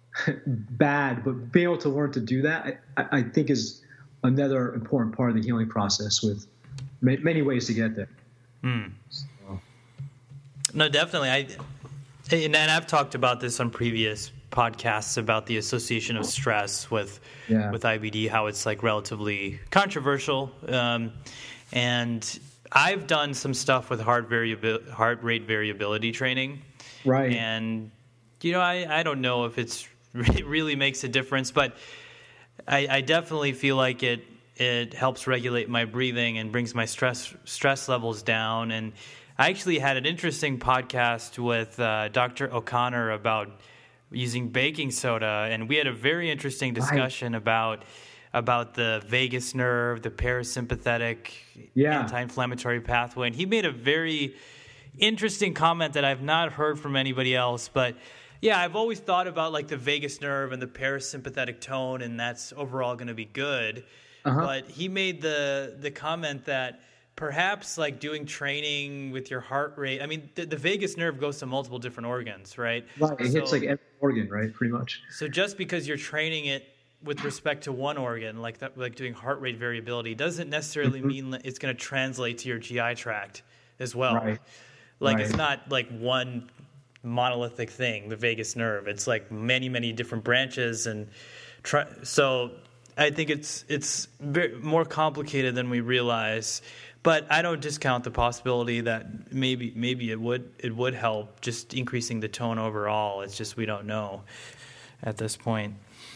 bad, but being able to learn to do that, I, I think is another important part of the healing process with many ways to get there. Mm. So. No, definitely. I and I've talked about this on previous podcasts about the association of stress with yeah. with I B D, how it's like relatively controversial. Um, and I've done some stuff with heart variabil- heart rate variability training. Right. And, you know, I, I don't know if it's it really makes a difference, but I, I definitely feel like it it helps regulate my breathing and brings my stress stress levels down. And I actually had an interesting podcast with uh, Doctor O'Connor about using baking soda, and we had a very interesting discussion right. about about the vagus nerve, the parasympathetic yeah. anti-inflammatory pathway. And he made a very interesting comment that I've not heard from anybody else, but yeah, I've always thought about like the vagus nerve and the parasympathetic tone, and that's overall going to be good. Uh-huh. But he made the the comment that perhaps like doing training with your heart rate. I mean, the, the vagus nerve goes to multiple different organs, right? Right. It so, hits like every organ, right? Pretty much. So just because you're training it with respect to one organ, like that, like doing heart rate variability, doesn't necessarily mm-hmm. mean that it's going to translate to your G I tract as well. Right. Like right. it's not like one monolithic thing, the vagus nerve. It's like many, many different branches, and try, so I think it's it's very, more complicated than we realize. But I don't discount the possibility that maybe maybe it would it would help just increasing the tone overall. It's just we don't know at this point.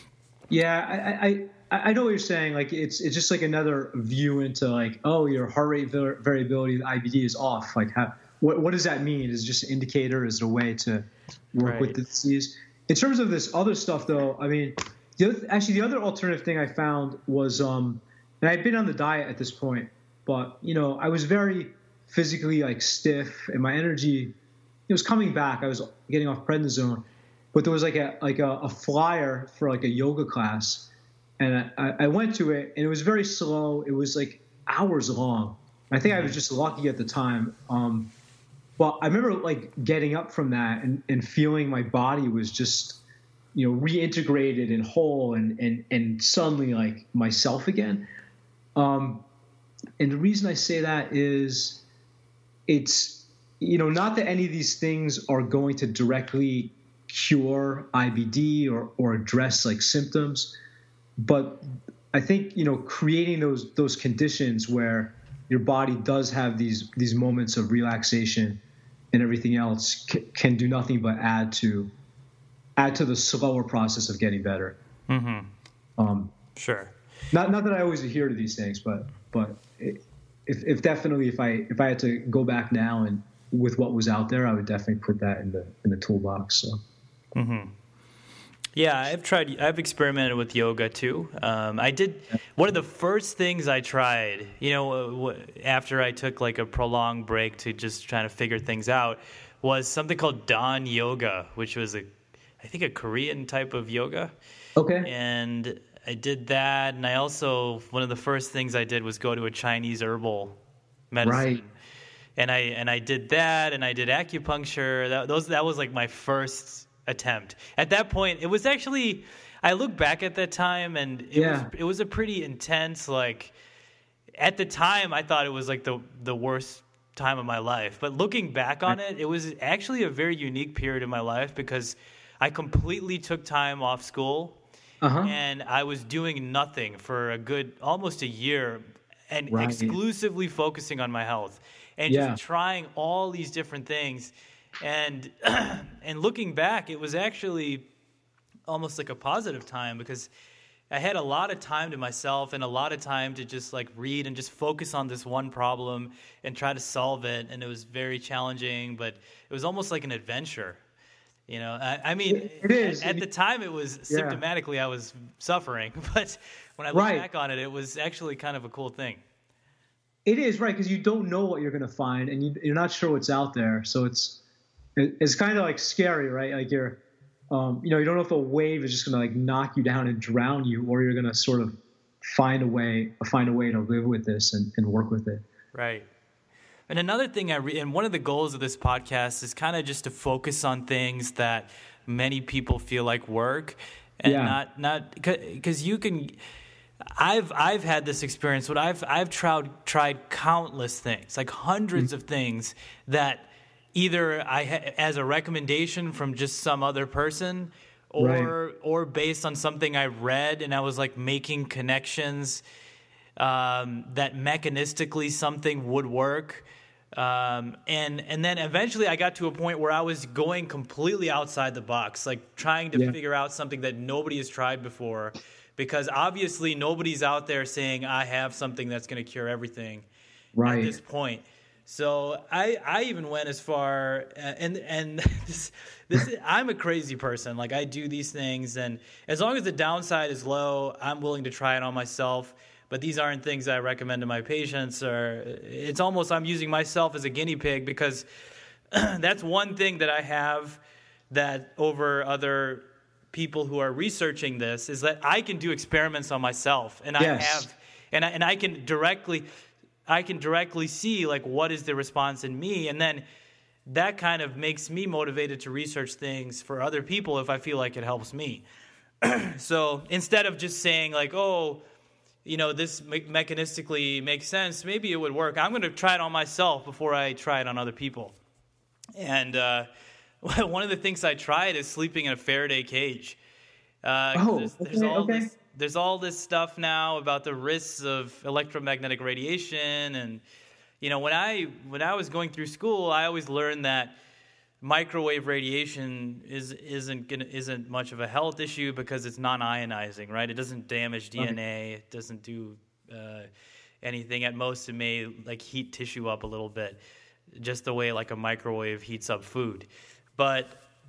Yeah, I I, I know what you're saying. Like it's it's just like another view into like, oh, your heart rate var- variability, the I B D is off. Like how. What, what does that mean? Is it just an indicator? Is it a way to work right. with the disease? In terms of this other stuff, though, I mean, the other, actually the other alternative thing I found was, um, and I'd been on the diet at this point, but, you know, I was very physically, like, stiff, and my energy, it was coming back. I was getting off prednisone, but there was, like, a like a, a flyer for, like, a yoga class, and I, I went to it, and it was very slow. It was, like, hours long. I think I was just lucky at the time. Um Well, I remember like getting up from that and, and feeling my body was just, you know, reintegrated and whole and, and, and suddenly like myself again. Um, and the reason I say that is it's, you know, not that any of these things are going to directly cure I B D or, or address like symptoms, but I think, you know, creating those, those conditions where your body does have these, these moments of relaxation and everything else c- can do nothing but add to add to the slower process of getting better. Mm-hmm. Um, sure. Not not that I always adhere to these things, but but it, if, if definitely if I if I had to go back now and with what was out there, I would definitely put that in the in the toolbox. So. Mm-hmm. Yeah, I've tried. I've experimented with yoga too. Um, I did one of the first things I tried. You know, after I took like a prolonged break to just trying to figure things out, was something called Dawn Yoga, which was a, I think a Korean type of yoga. Okay. And I did that, and I also one of the first things I did was go to a Chinese herbal medicine. Right. And I and I did that, and I did acupuncture. That those that was like my first attempt. At that point, it was actually, I look back at that time, and it yeah. was it was a pretty intense, like, at the time I thought it was like the the worst time of my life. But looking back on it, it was actually a very unique period in my life because I completely took time off school, uh-huh. and I was doing nothing for a good almost a year, and right. exclusively focusing on my health and yeah. just trying all these different things. And and looking back, it was actually almost like a positive time because I had a lot of time to myself and a lot of time to just like read and just focus on this one problem and try to solve it. And it was very challenging, but it was almost like an adventure. You know, I, I mean, it is. At, at the time it was yeah. symptomatically I was suffering, but when I look right. back on it, it was actually kind of a cool thing. It is, right, because you don't know what you're going to find, and you, you're not sure what's out there. So it's it's kind of like scary, right? Like you're, um, you know, you don't know if a wave is just going to like knock you down and drown you, or you're going to sort of find a way, find a way to live with this and, and work with it. Right. And another thing I re- and one of the goals of this podcast is kind of just to focus on things that many people feel like work, and yeah. not not because you can. I've I've had this experience. What I've I've tried tried countless things, like hundreds mm-hmm. of things that either I ha- as a recommendation from just some other person, or right. or based on something I read, and I was like making connections um, that mechanistically something would work. Um, and and then eventually I got to a point where I was going completely outside the box, like trying to yeah. figure out something that nobody has tried before. Because obviously nobody's out there saying I have something that's going to cure everything right. at this point. So I, I even went as far and and this this is, I'm a crazy person. Like I do these things, and as long as the downside is low, I'm willing to try it on myself. But these aren't things I recommend to my patients. Or it's almost I'm using myself as a guinea pig because that's one thing that I have that over other people who are researching this is that I can do experiments on myself, and yes. I have, and I, and I can directly, I can directly see like what is the response in me, and then that kind of makes me motivated to research things for other people if I feel like it helps me. So instead of just saying like, oh, you know, this me- mechanistically makes sense, maybe it would work. I'm going to try it on myself before I try it on other people, and. uh One of the things I tried is sleeping in a Faraday cage. Uh, oh, there's, okay, there's all okay. this, there's all this stuff now about the risks of electromagnetic radiation, and you know, when I when I was going through school, I always learned that microwave radiation is isn't gonna, isn't much of a health issue because it's non-ionizing, right? It doesn't damage D N A, okay. It doesn't do uh, anything. At most, it may like heat tissue up a little bit, just the way like a microwave heats up food. But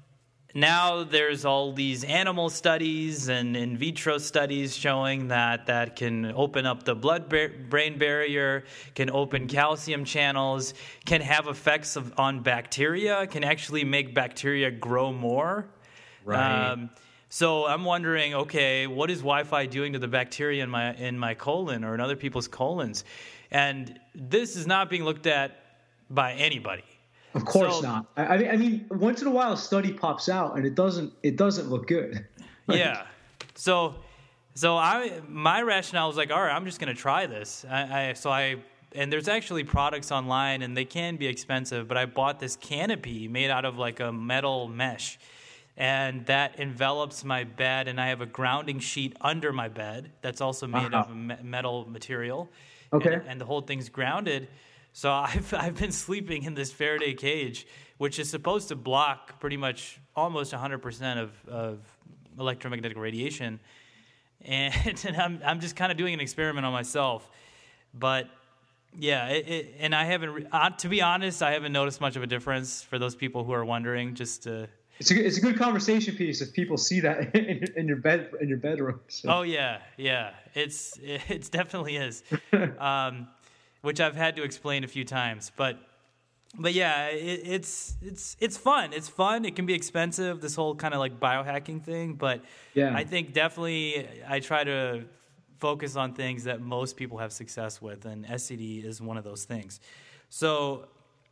now there's all these animal studies and in vitro studies showing that that can open up the blood-brain barrier, can open calcium channels, can have effects of, on bacteria, can actually make bacteria grow more. Right. Um, so I'm wondering, okay, what is Wi-Fi doing to the bacteria in my in my colon or in other people's colons? And this is not being looked at by anybody. Of course so, not. I, I mean, once in a while, a study pops out, and it doesn't. It doesn't look good. Yeah. So, so I my rationale was like, all right, I'm just going to try this. I, I so I and there's actually products online, and they can be expensive. But I bought this canopy made out of like a metal mesh, and that envelops my bed, and I have a grounding sheet under my bed that's also made uh-huh. of me- metal material. Okay. And, and the whole thing's grounded. So I've I've been sleeping in this Faraday cage, which is supposed to block pretty much almost one hundred percent of, of electromagnetic radiation, and, and I'm I'm just kind of doing an experiment on myself. But Yeah, it, it, and I haven't, re- uh, to be honest, I haven't noticed much of a difference for those people who are wondering. Just to, it's a it's a good conversation piece if people see that in, in your bed in your bedroom. So. Oh yeah, yeah, it's it definitely is, um, which I've had to explain a few times, but but yeah, it, it's it's it's fun. It's fun. It can be expensive, this whole kind of like biohacking thing, but yeah. I think definitely I try to focus on things that most people have success with, and S C D is one of those things. So,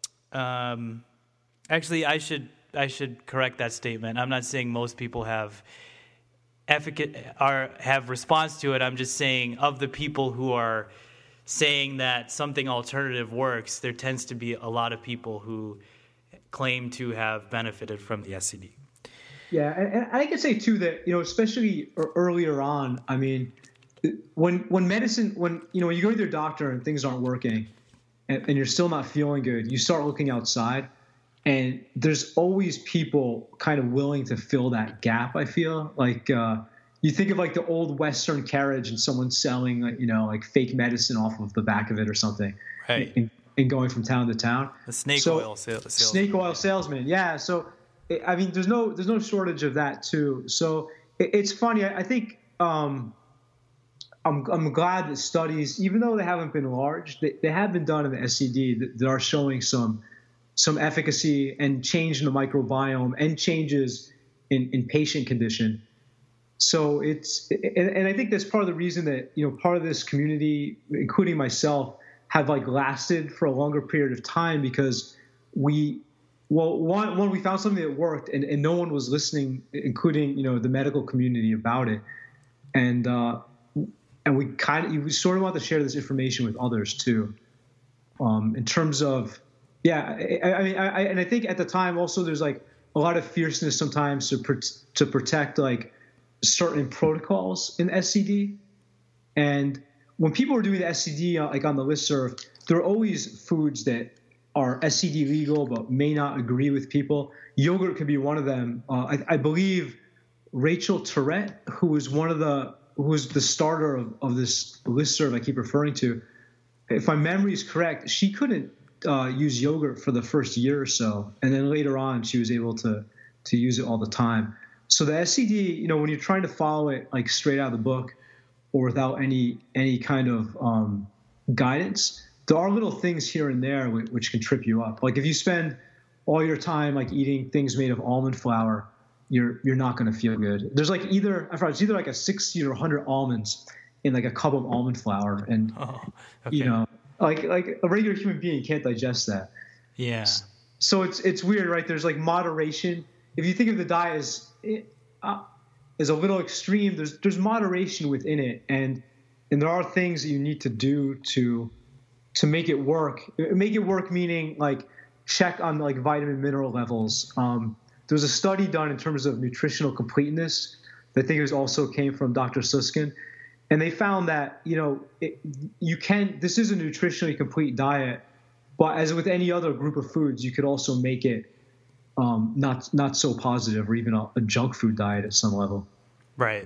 um, actually, I should I should correct that statement. I'm not saying most people have efficacy are have response to it. I'm just saying of the people who are saying that something alternative works, there tends to be a lot of people who claim to have benefited from the S C D. Yeah, and, and I can say too that, you know, especially earlier on, I mean, when when medicine, when you know, when you go to your doctor and things aren't working, and, and you're still not feeling good, you start looking outside, and there's always people kind of willing to fill that gap. I feel like uh, you think of like the old Western carriage and someone selling, like, you know, like fake medicine off of the back of it or something, right? And, and going from town to town. The snake so, oil sales. Snake oil salesman, yeah. So I mean, there's no there's no shortage of that too. So it, it's funny. I, I think. Um, I'm, I'm glad that studies, even though they haven't been large, they, they have been done in the S C D that, that are showing some some efficacy and change in the microbiome and changes in, in patient condition. So it's and, and I think that's part of the reason that, you know, part of this community, including myself, have like lasted for a longer period of time because we well one one we found something that worked and, and no one was listening, including, you know, the medical community about it, and uh, And we kind of, we sort of want to share this information with others too. Um, in terms of, yeah, I, I mean, I, I, and I think at the time also there's like a lot of fierceness sometimes to pro- to protect like certain protocols in S C D. And when people are doing the S C D uh, like on the listserv, there are always foods that are S C D legal but may not agree with people. Yogurt could be one of them. Uh, I, I believe Rachel Tourette, who was one of the who was the starter of, of this listserv I keep referring to, if my memory is correct, she couldn't uh, use yogurt for the first year or so. And then later on, she was able to to use it all the time. So the S C D, you know, when you're trying to follow it like straight out of the book or without any any kind of um, guidance, there are little things here and there which, which can trip you up. Like if you spend all your time like eating things made of almond flour, you're you're not going to feel good. There's like either I forgot, it's either like a sixty or one hundred almonds in like a cup of almond flour, and oh, okay. you know, like like a regular human being can't digest that. Yeah. So it's it's weird, right? There's like moderation. If you think of the diet as uh, as a little extreme, there's there's moderation within it, and and there are things that you need to do to to make it work. Make it work meaning like check on like vitamin mineral levels. Um, There was a study done in terms of nutritional completeness that I think it was also came from Doctor Susskind, and they found that, you know, it, you can. This is a nutritionally complete diet, but as with any other group of foods, you could also make it um, not not so positive, or even a, a junk food diet at some level. Right.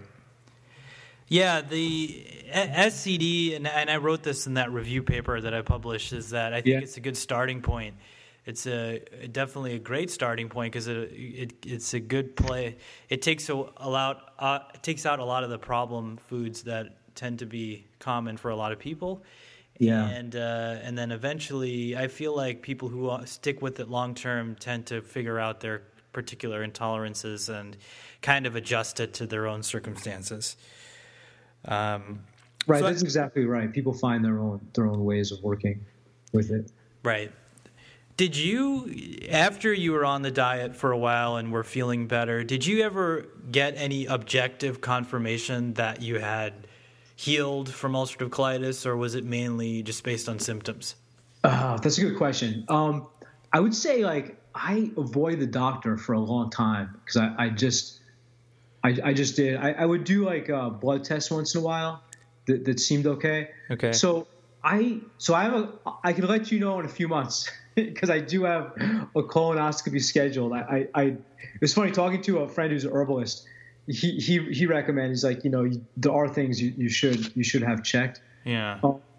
Yeah, the S C D, and, and I wrote this in that review paper that I published, is that I think Yeah. it's a good starting point. It's a definitely a great starting point because it, it it's a good play. It takes a, a lot. Uh, it takes out a lot of the problem foods that tend to be common for a lot of people. Yeah. And uh, and then eventually, I feel like people who stick with it long term tend to figure out their particular intolerances and kind of adjust it to their own circumstances. Um, right. so That's I, exactly right. People find their own their own ways of working with it. Right. Did you, after you were on the diet for a while and were feeling better, did you ever get any objective confirmation that you had healed from ulcerative colitis, or was it mainly just based on symptoms? Uh, that's a good question. Um, I would say like I avoid the doctor for a long time because I, I just, I, I just did. I, I would do like a blood tests once in a while that, that seemed okay. Okay. So I, so I have a, I can let you know in a few months. Because I do have a colonoscopy scheduled. I, I, I, it was funny talking to a friend who's an herbalist. He, he, he recommends, like, you know, you, there are things you, you should, you should have checked. Yeah. Um,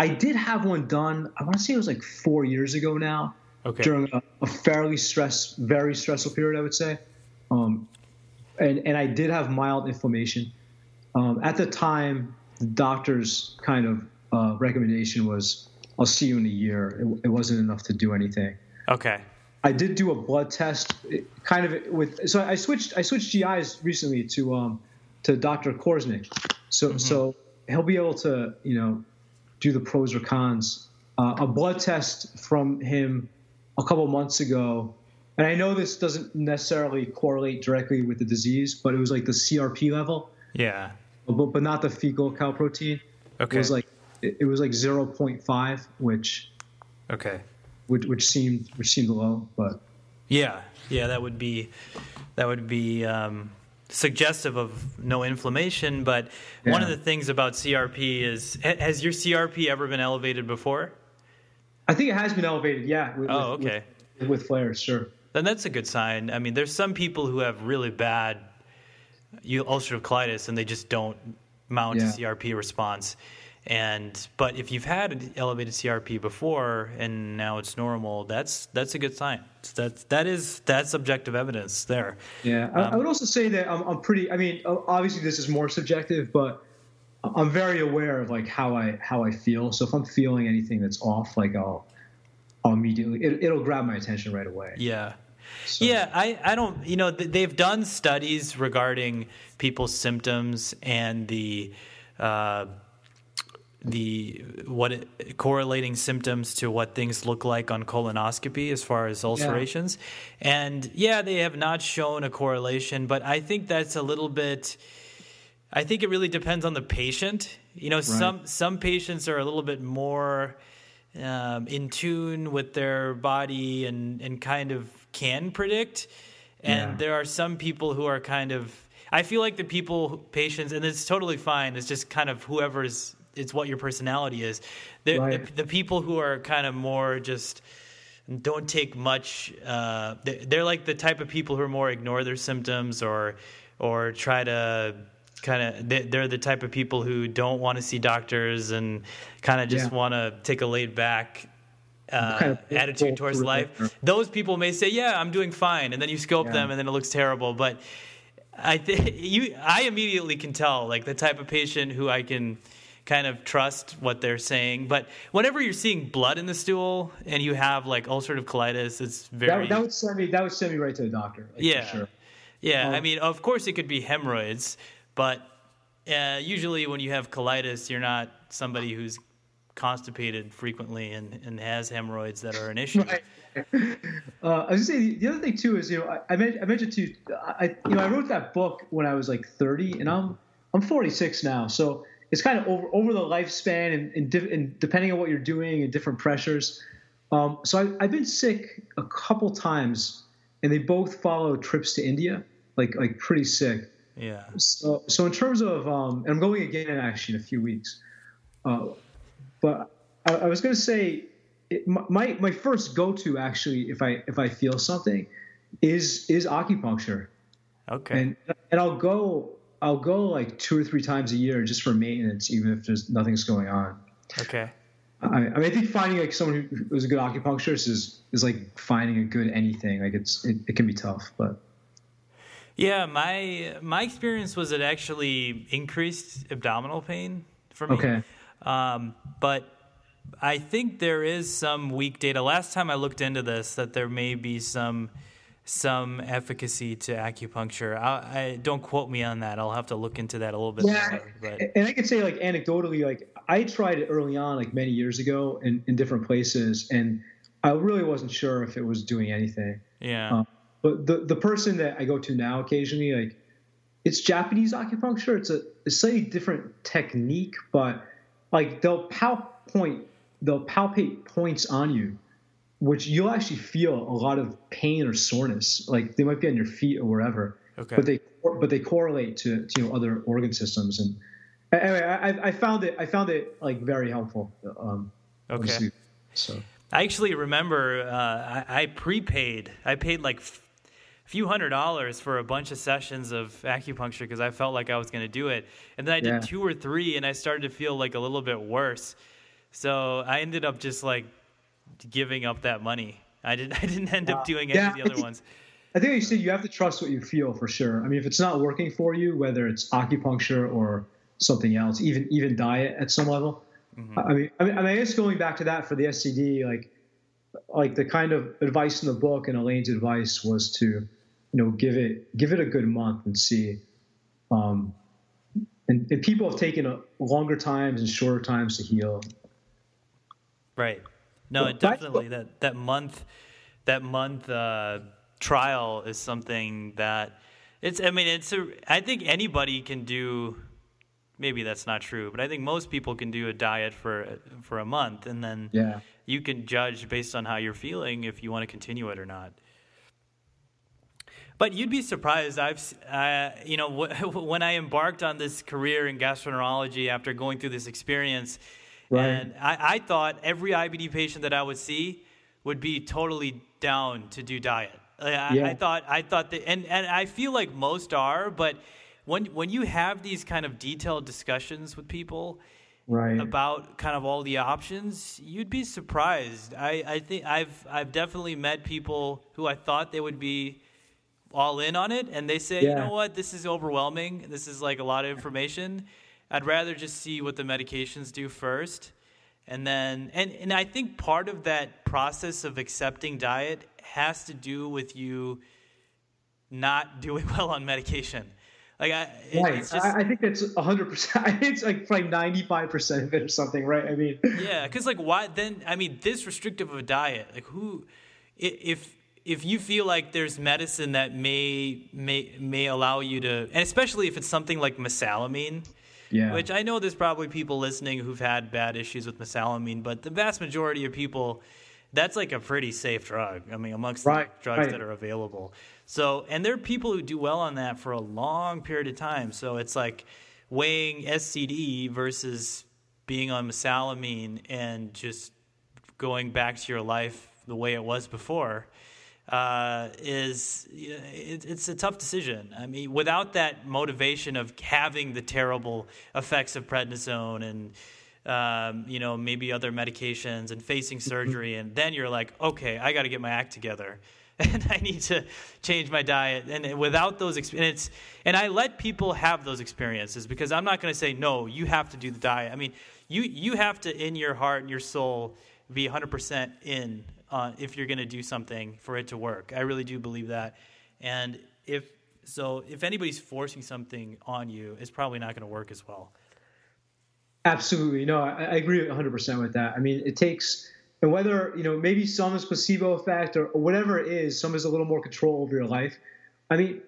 I did have one done. I want to say it was like four years ago now. Okay. During a, a fairly stress, very stressful period, I would say. Um, and and I did have mild inflammation. Um, at the time, the doctor's kind of uh, recommendation was, "I'll see you in a year." It, it wasn't enough to do anything. Okay. I did do a blood test, kind of with. So I switched. I switched G Is recently to um, to Doctor Korsnick. So mm-hmm. so he'll be able to you know do the pros or cons. Uh, a blood test from him a couple months ago, and I know this doesn't necessarily correlate directly with the disease, but it was like the C R P level. Yeah. But but not the fecal calprotein. Okay. It was like it, it was like zero point five, which. Okay. Which, which seemed which seemed low, but yeah, yeah, that would be that would be um, suggestive of no inflammation. But yeah. One of the things about C R P is, has your C R P ever been elevated before? I think it has been elevated. Yeah. With, oh, okay. With, with flares, sure. Then that's a good sign. I mean, there's some people who have really bad ulcerative colitis and they just don't mount yeah. a C R P response. And but if you've had an elevated C R P before and now it's normal, that's that's a good sign. That's that is that's objective evidence there. Yeah, I, um, I would also say that I'm, I'm pretty. I mean, obviously this is more subjective, but I'm very aware of like how I how I feel. So if I'm feeling anything that's off, like I'll I'll immediately it, it'll grab my attention right away. Yeah. So. Yeah, I, I don't, you know, they've done studies regarding people's symptoms and the. Uh, the what it, correlating symptoms to what things look like on colonoscopy as far as ulcerations. Yeah. And yeah, they have not shown a correlation, but I think that's a little bit I think it really depends on the patient. You know, right. some some patients are a little bit more um, in tune with their body and, and kind of can predict. And yeah. there are some people who are kind of I feel like the people patients and it's totally fine. It's just kind of whoever's it's what your personality is. Right. The, the people who are kind of more just don't take much. Uh, they're like the type of people who are more ignore their symptoms or or try to kind of. They're the type of people who don't want to see doctors and kind of just yeah. want to take a laid back uh, kind of attitude towards life. Those people may say, "Yeah, I'm doing fine," and then you scope yeah. them, and then it looks terrible. But I think you, I immediately can tell like the type of patient who I can. Kind of trust what they're saying, but whenever you're seeing blood in the stool and you have like ulcerative colitis, it's very that, that would send me that would send me right to the doctor. Like, yeah, for sure. yeah. Um, um, I mean, of course, it could be hemorrhoids, but uh, usually when you have colitis, you're not somebody who's constipated frequently and, and has hemorrhoids that are an issue. Right. Uh, I was gonna say the, the other thing too is you know I, I, mentioned, I mentioned to you, I you know I wrote that book when I was like thirty and I'm I'm forty-six now, so. It's kind of over over the lifespan and, and, diff, and depending on what you're doing and different pressures. Um, so I, I've been sick a couple times, and they both follow trips to India, like like pretty sick. Yeah. So so in terms of, um, and I'm going again actually in a few weeks. Uh, but I, I was going to say, it, my my first go to actually, if I if I feel something, is is acupuncture. Okay. And and I'll go. I'll go like two or three times a year just for maintenance, even if there's nothing's going on. Okay. I, I mean, I think finding like someone who, who's a good acupuncturist is is like finding a good anything. Like it's it, it can be tough, but. Yeah, my my experience was it actually increased abdominal pain for me. Okay. Um, but I think there is some weak data. Last time I looked into this, that there may be some. some efficacy to acupuncture. I, I don't quote me on that. I'll have to look into that a little bit yeah, more. But. And I could say like anecdotally, like I tried it early on, like many years ago in, in different places, and I really wasn't sure if it was doing anything. Yeah. Um, but the the person that I go to now occasionally, like it's Japanese acupuncture. It's a, a slightly different technique, but like they'll pal point, they'll palpate points on you, which you'll actually feel a lot of pain or soreness. Like they might be on your feet or wherever, okay. but they but they correlate to, to you know, other organ systems. And anyway, I, I found it I found it like very helpful. Um, okay. Obviously. So I actually remember uh, I, I prepaid. I paid like f- a few hundred dollars for a bunch of sessions of acupuncture because I felt like I was going to do it, and then I did yeah. two or three, and I started to feel like a little bit worse. So I ended up just like giving up that money. I didn't. I didn't end up doing any yeah, of the other I think, ones. I think you said you have to trust what you feel for sure. I mean, if it's not working for you, whether it's acupuncture or something else, even even diet at some level. Mm-hmm. I mean, I mean, I mean, I guess going back to that for the S C D, like, like the kind of advice in the book and Elaine's advice was to, you know, give it give it a good month and see. Um, and, and people have taken a longer times and shorter times to heal. Right. No, Well, it definitely that that month, that month uh, trial is something that it's. I mean, it's. A, I think anybody can do. Maybe that's not true, but I think most people can do a diet for for a month, and then yeah. you can judge based on how you're feeling if you want to continue it or not. But you'd be surprised. I've, uh, you know, when I embarked on this career in gastroenterology after going through this experience, right. and I, I thought every I B D patient that I would see would be totally down to do diet. I, yeah. I thought, I thought that, and, and I feel like most are, but when when you have these kind of detailed discussions with people, right. about kind of all the options, you'd be surprised. I, I think I've I've definitely met people who I thought they would be all in on it, and they say, yeah. you know what, this is overwhelming. This is like a lot of information. I'd rather just see what the medications do first. And then, and, and I think part of that process of accepting diet has to do with you not doing well on medication. Like I, it, right. it's just, I, I think that's one hundred percent. I think it's like like ninety-five percent of it or something, right? I mean, yeah, because like why then? I mean, this restrictive of a diet, like who, if if you feel like there's medicine that may may may allow you to, and especially if it's something like mesalamine, yeah, which I know there's probably people listening who've had bad issues with mesalamine, but the vast majority of people, that's like a pretty safe drug. I mean, amongst right, the drugs right. that are available. So, and there are people who do well on that for a long period of time. So it's like weighing S C D versus being on mesalamine and just going back to your life the way it was before uh, is it, it's a tough decision. I mean, without that motivation of having the terrible effects of prednisone and um, you know, maybe other medications and facing surgery, and then you're like, okay, I got to get my act together. And I need to change my diet. And without those experiences, and I let people have those experiences because I'm not going to say, no, you have to do the diet. I mean, you, you have to, in your heart and your soul, be one hundred percent in uh, if you're going to do something for it to work. I really do believe that. And if so, if anybody's forcing something on you, it's probably not going to work as well. Absolutely. No, I, I agree one hundred percent with that. I mean, it takes... And whether, you know, maybe some is placebo effect or, or whatever it is, some is a little more control over your life. I mean,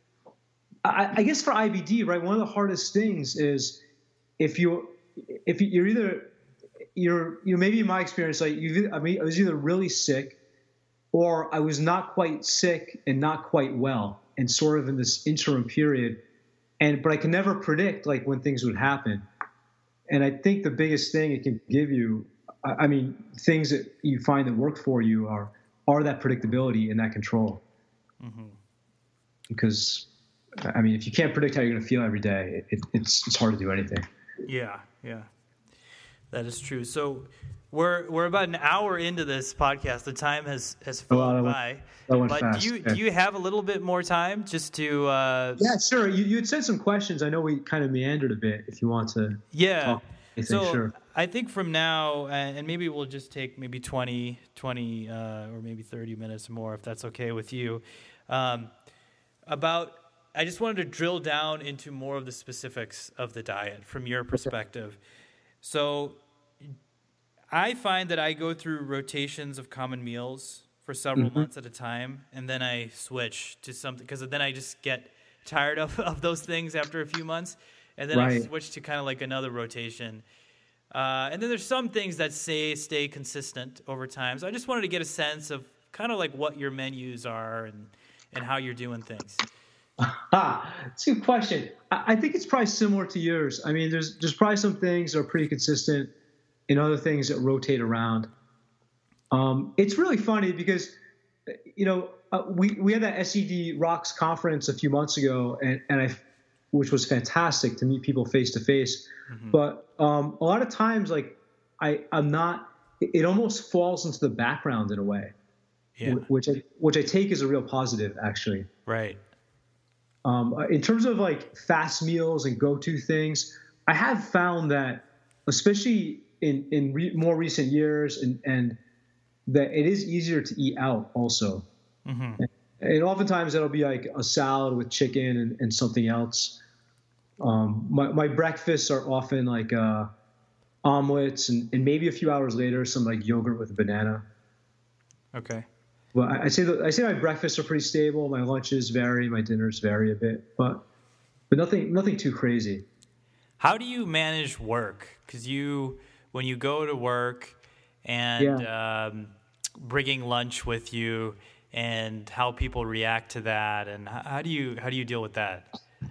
I, I guess for I B D, right, one of the hardest things is if you if you're either you're you know maybe in my experience, like you I mean I was either really sick or I was not quite sick and not quite well, and sort of in this interim period, and but I can never predict like when things would happen. And I think the biggest thing it can give you, I mean, things that you find that work for you are are that predictability and that control. Mm-hmm. Because, I mean, if you can't predict how you're going to feel every day, it, it's it's hard to do anything. Yeah, yeah, that is true. So we're we're about an hour into this podcast. The time has has flown oh, by. That went but fast. do you yeah. do you have a little bit more time just to? Uh, yeah, sure. You you had said some questions. I know we kind of meandered a bit. If you want to. Yeah. Talk. So sure. I think from now, and maybe we'll just take maybe twenty, twenty uh, or maybe thirty minutes more, if that's okay with you. Um, about, I just wanted to drill down into more of the specifics of the diet from your perspective. So I find that I go through rotations of common meals for several mm-hmm. months at a time, and then I switch to something, because then I just get tired of, of those things after a few months. And then right. I switch to kind of like another rotation. Uh, and then there's some things that say stay consistent over time. So I just wanted to get a sense of kind of like what your menus are and, and how you're doing things. Ah, that's a good question. I, I think it's probably similar to yours. I mean, there's there's probably some things that are pretty consistent and other things that rotate around. Um, it's really funny because, you know, uh, we, we had that S E D Rocks conference a few months ago, and, and I which was fantastic to meet people face to face. But um, a lot of times, like I I'm not. It almost falls into the background in a way, yeah. which I which I take as a real positive, actually. Right. Um, in terms of like fast meals and go-to things, I have found that, especially in in re- more recent years, and and that it is easier to eat out also. Mm-hmm. And, and oftentimes it'll be like a salad with chicken and, and something else. Um, my my breakfasts are often like uh, omelets, and, and maybe a few hours later some like yogurt with a banana. Okay. Well, I, I say that I say my breakfasts are pretty stable. My lunches vary, my dinners vary a bit, but but nothing nothing too crazy. How do you manage work? Because you, when you go to work, and yeah. um, bringing lunch with you, and how people react to that, and how, how do you how do you deal with that?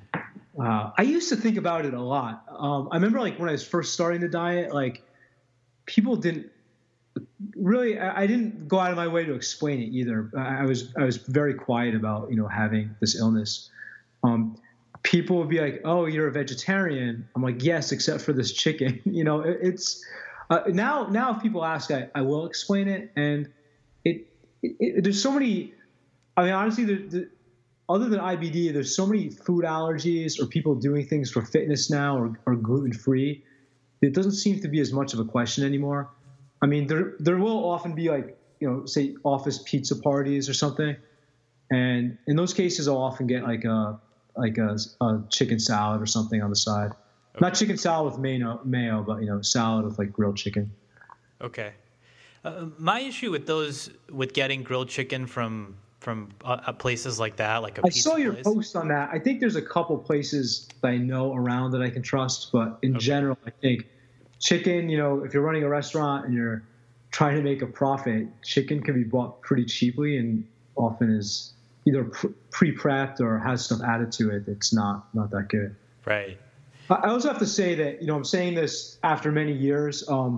Uh, I used to think about it a lot. Um, I remember like when I was first starting the diet, like people didn't. Really, I didn't go out of my way to explain it either. I was I was very quiet about, you know, having this illness. Um, people would be like, "Oh, you're a vegetarian." I'm like, "Yes, except for this chicken." You know, it, it's uh, now now if people ask, I, I will explain it. And it, it, it there's so many. I mean, honestly, the, the, other than I B D, there's so many food allergies or people doing things for fitness now or, or gluten free. It doesn't seem to be as much of a question anymore. I mean, there there will often be like, you know, say office pizza parties or something, and in those cases, I'll often get like a like a, a chicken salad or something on the side. Okay. Not chicken salad with mayo, mayo, but you know, salad with like grilled chicken. Okay. Uh, my issue with those with getting grilled chicken from from uh, places like that, like a I pizza saw your place. post on that. I think there's a couple places that I know around that I can trust, but in okay. general, I think. Chicken, you know, if you're running a restaurant and you're trying to make a profit, chicken can be bought pretty cheaply and often is either pre-prepped or has stuff added to it that's not not that good. Right. I also have to say that, you know, I'm saying this after many years. Um,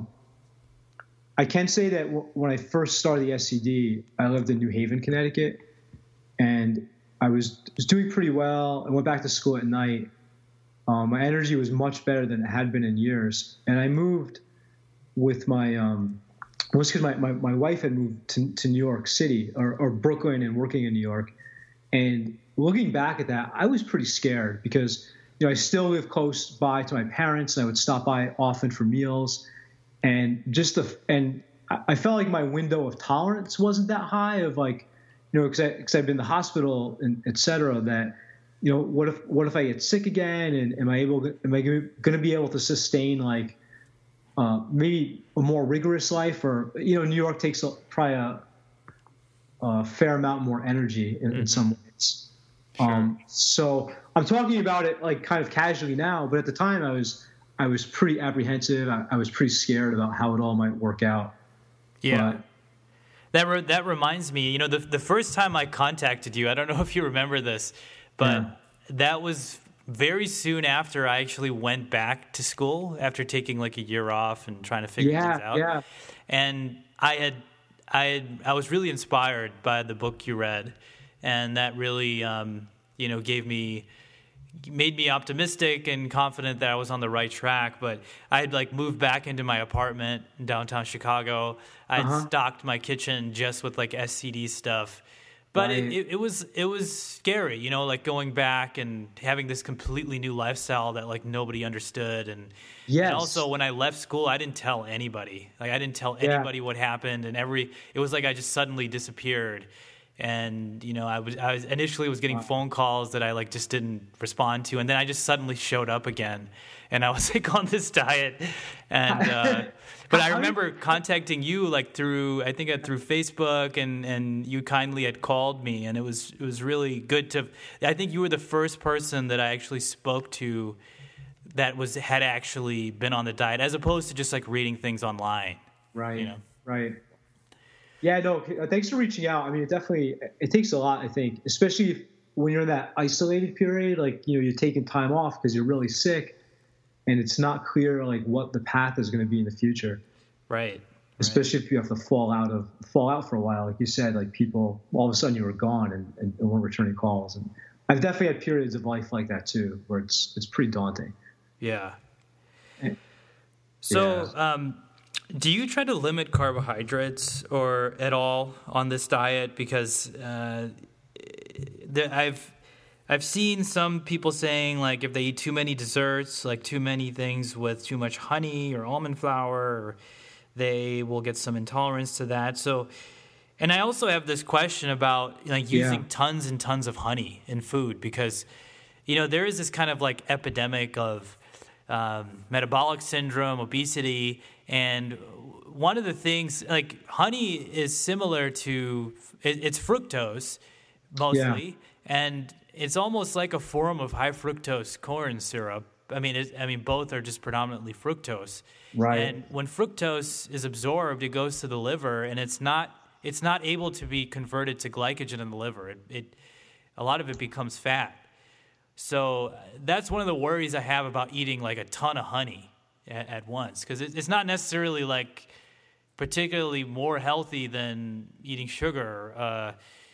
I can say that w- when I first started the S C D, I lived in New Haven, Connecticut, and I was was doing pretty well. I went back to school at night. Um, my energy was much better than it had been in years. And I moved with my, um, well, it's because my, my, my wife had moved to, to New York City or, or Brooklyn and working in New York. And looking back at that, I was pretty scared because, you know, I still live close by to my parents and I would stop by often for meals. And just the, and I felt like my window of tolerance wasn't that high of like, you know, because because I've been in the hospital and et cetera, that, you know, what if what if I get sick again, and am I able to, am I going to be able to sustain like uh, maybe a more rigorous life, or, you know, New York takes a, probably a, a fair amount more energy in, mm-hmm. in some ways. Sure. Um, so I'm talking about it like kind of casually now, but at the time I was I was pretty apprehensive. I, I was pretty scared about how it all might work out. Yeah. But, that re- that reminds me, you know, the the first time I contacted you, I don't know if you remember this. But yeah. that was very soon after I actually went back to school after taking like a year off and trying to figure yeah, things out. Yeah. And I had, I had, I was really inspired by the book you read, and that really, um, you know, gave me, made me optimistic and confident that I was on the right track. But I had like moved back into my apartment in downtown Chicago. I had uh-huh. stocked my kitchen just with like S C D stuff. But right. it, it, it was it was scary, you know, like going back and having this completely new lifestyle that like nobody understood. And, yes. and also when I left school, I didn't tell anybody. Like I didn't tell anybody yeah. what happened, and every it was like I just suddenly disappeared. And, you know, I was I was initially was getting wow. phone calls that I like just didn't respond to, and then I just suddenly showed up again, and I was like on this diet, and. Uh, But I remember contacting you like through I think through Facebook, and, and you kindly had called me, and it was it was really good to. I think you were the first person that I actually spoke to that was had actually been on the diet, as opposed to just like reading things online. Right. You know? Right. Yeah. No. Thanks for reaching out. I mean, it definitely it takes a lot. I think, especially if, when you're in that isolated period, like, you know, you're taking time off because you're really sick. And it's not clear like what the path is going to be in the future, right? Especially right. if you have to fall out of fall out for a while, like you said, like people all of a sudden you were gone and, and, and weren't returning calls. And I've definitely had periods of life like that too, where it's it's pretty daunting. Yeah. And, so, yeah. Um, Do you try to limit carbohydrates or at all on this diet? Because uh, the, I've I've seen some people saying like if they eat too many desserts, like too many things with too much honey or almond flour, or they will get some intolerance to that. So, and I also have this question about like using yeah. tons and tons of honey in food because, you know, there is this kind of like epidemic of um, metabolic syndrome, obesity, and one of the things like honey is similar to it, it's fructose mostly, yeah. and it's almost like a form of high fructose corn syrup. I mean, it, I mean, both are just predominantly fructose. Right. And when fructose is absorbed, it goes to the liver, and it's not it's not able to be converted to glycogen in the liver. It, it a lot of it becomes fat. So that's one of the worries I have about eating like a ton of honey at, at once, because it, it's not necessarily like particularly more healthy than eating sugar. Uh,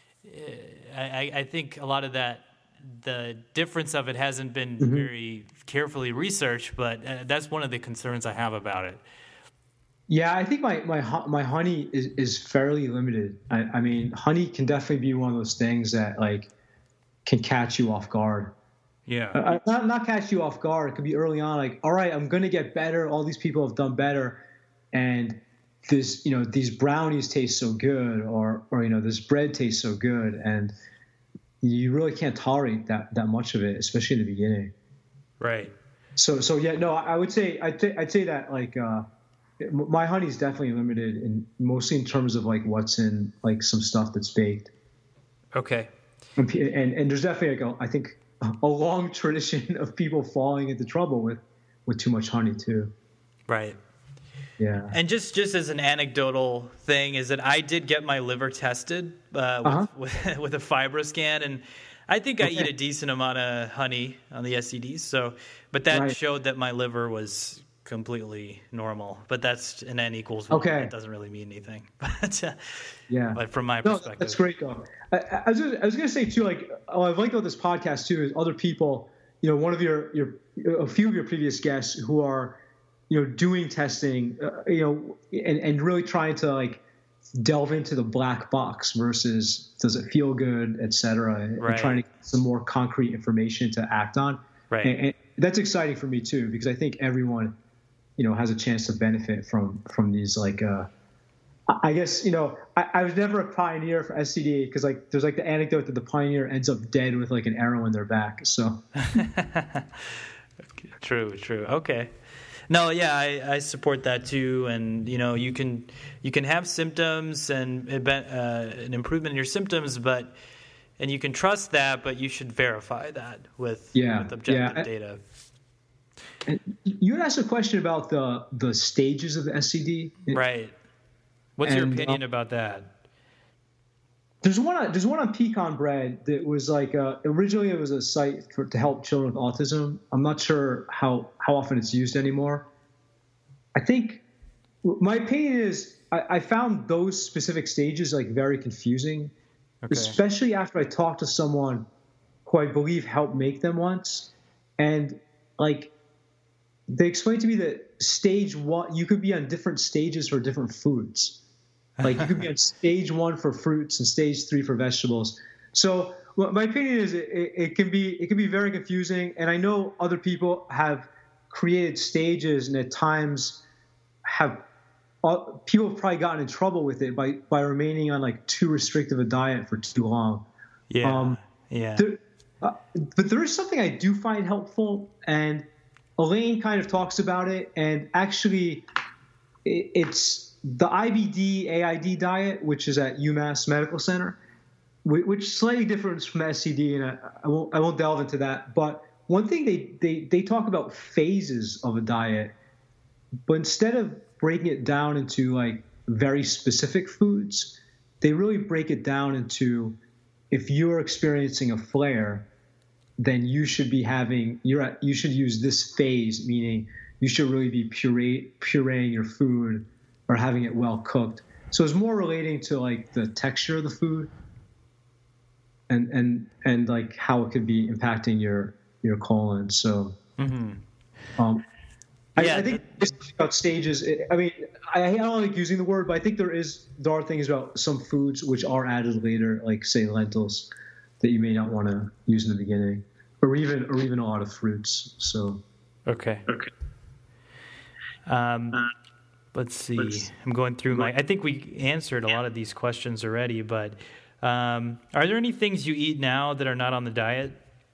I, I think a lot of that. The difference of it hasn't been mm-hmm. very carefully researched, but uh, that's one of the concerns I have about it. Yeah, I think my my my honey is, is fairly limited. I, I mean, honey can definitely be one of those things that like can catch you off guard. Yeah, uh, not not catch you off guard. It could be early on, like, all right, I'm gonna get better. All these people have done better, and this, you know, these brownies taste so good, or or you know, this bread tastes so good, and you really can't tolerate that, that much of it, especially in the beginning. Right. So, so yeah, no, I would say, I'd, th- I'd say that like, uh, my honey is definitely limited, and mostly in terms of like what's in like some stuff that's baked. Okay. And, and, and there's definitely like, a, I think a long tradition of people falling into trouble with, with too much honey too. Right. Yeah. And just, just as an anecdotal thing is that I did get my liver tested uh, with, uh-huh. with, with a FibroScan, and I think I okay. eat a decent amount of honey on the S C Ds. So, but that right. showed that my liver was completely normal. But that's an N equals one. Okay. It doesn't really mean anything. But uh, yeah. But from my no, perspective, that's great though. I, I was gonna, I was going to say too, like, oh, I've liked about this podcast too is other people. You know, one of your your a few of your previous guests who are, you know, doing testing, uh, you know, and, and really trying to like delve into the black box versus does it feel good, et cetera, right. and trying to get some more concrete information to act on. Right. And, and that's exciting for me too, because I think everyone, you know, has a chance to benefit from, from these like, uh, I guess, you know, I, I was never a pioneer for S C D because like there's like the anecdote that the pioneer ends up dead with like an arrow in their back. So true, true. Okay. No, yeah, I, I support that too, and you know, you can you can have symptoms and uh, an improvement in your symptoms, but and you can trust that, but you should verify that with, yeah, with objective yeah. data. And you had asked a question about the the stages of the S C D, right? What's and, your opinion um, about that? There's one. On, there's one on Pecan Bread that was like uh, originally it was a site for, to help children with autism. I'm not sure how how often it's used anymore. I think my opinion is I, I found those specific stages like very confusing, okay. especially after I talked to someone who I believe helped make them once, and like they explained to me that stage one you could be on different stages for different foods. Like you could be on stage one for fruits and stage three for vegetables. So well, my opinion is it, it, it can be it can be very confusing. And I know other people have created stages and at times have uh, people have probably gotten in trouble with it by, by remaining on like too restrictive a diet for too long. Yeah. Um, yeah. There, uh, but there is something I do find helpful, and Elaine kind of talks about it. And actually, it, it's the I B D A I D diet, which is at UMass Medical Center, which is slightly different from S C D, and I, I won't I won't delve into that. But one thing they, they, they talk about phases of a diet, but instead of breaking it down into like very specific foods, they really break it down into if you're experiencing a flare, then you should be having you're at, you should use this phase, meaning you should really be puree, pureeing your food or having it well cooked. So it's more relating to like the texture of the food and and and like how it could be impacting your your colon. So mm-hmm. um I, Yeah, I think that- it's about stages. I mean, I, I don't like using the word, but I think there is there are things about some foods which are added later, like say lentils, that you may not want to use in the beginning, or even or even a lot of fruits. So Okay. okay. Um, let's see. let's- I'm going through my. I think we answered a lot of these questions already, but um, are there any things you eat now that are not on the diet?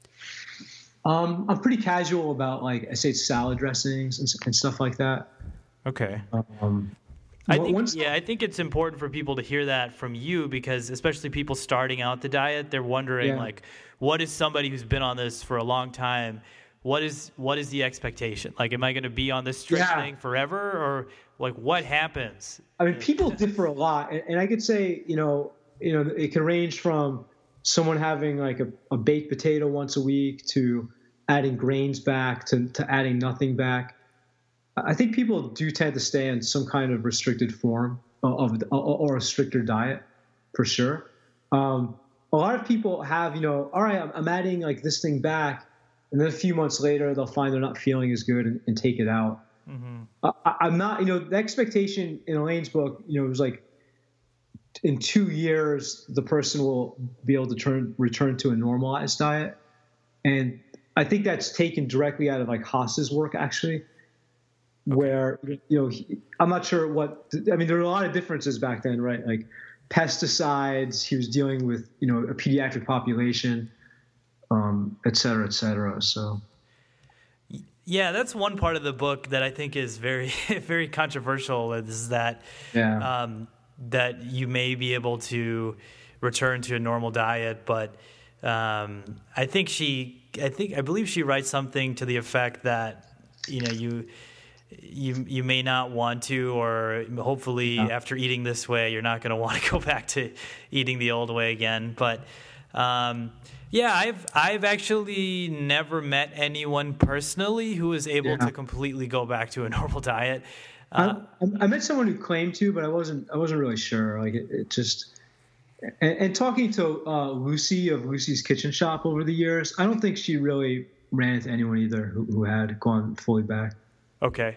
Um, I'm pretty casual about like I say salad dressings and, and stuff like that. Okay. Um, I on- think, once- yeah, I think it's important for people to hear that from you because, especially people starting out the diet, they're wondering Yeah. like, what is somebody who's been on this for a long time? What is what is the expectation? Like, am I going to be on this strict Yeah. thing forever, or like what happens? I mean, people differ a lot, and, and I could say, you know, you know, it can range from someone having like a, a baked potato once a week to adding grains back to, to adding nothing back. I think people do tend to stay in some kind of restricted form of, of or a stricter diet, for sure. Um, a lot of people have, you know, all right, I'm, I'm adding like this thing back, and then a few months later they'll find they're not feeling as good and, and take it out. Mm-hmm. I, I'm not, you know, the expectation in Elaine's book, you know, it was like in two years the person will be able to turn return to a normalized diet, and I think that's taken directly out of like Haas's work actually, where you know he, I'm not sure what I mean. There were a lot of differences back then, right? Like pesticides. He was dealing with you know a pediatric population, um, et cetera, et cetera. So. Yeah, that's one part of the book that I think is very, very controversial. Is that Yeah. um, that you may be able to return to a normal diet, but um, I think she, I think, I believe she writes something to the effect that you know you. You you may not want to, or hopefully Yeah. after eating this way, you're not going to want to go back to eating the old way again. But um, yeah, I've I've actually never met anyone personally who was able Yeah. to completely go back to a normal diet. Uh, I, I met someone who claimed to, but I wasn't. I wasn't really sure. Like it, it just. And, and talking to uh, Lucy of Lucy's Kitchen Shop over the years, I don't think she really ran into anyone either who, who had gone fully back. Okay.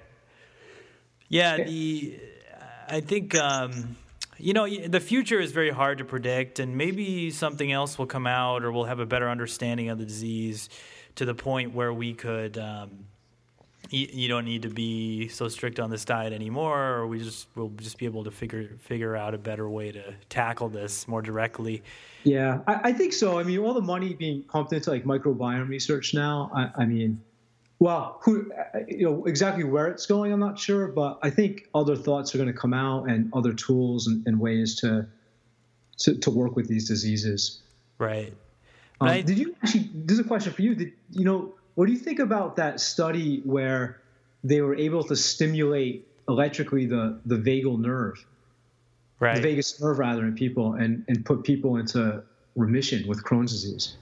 Yeah, the I think um, you know the future is very hard to predict, and maybe something else will come out, or we'll have a better understanding of the disease to the point where we could. Um, you, you don't need to be so strict on this diet anymore, or we just we'll just be able to figure figure out a better way to tackle this more directly. Yeah, I, I think so. I mean, all the money being pumped into like microbiome research now. I, I mean. Well, who, you know, exactly where it's going, I'm not sure, but I think other thoughts are going to come out and other tools and, and ways to, to to work with these diseases. Right. Um, I, did you actually? This is a question for you. Did you know? What do you think about that study where they were able to stimulate electrically the the vagal nerve, right. the vagus nerve rather, in people, and and put people into remission with Crohn's disease?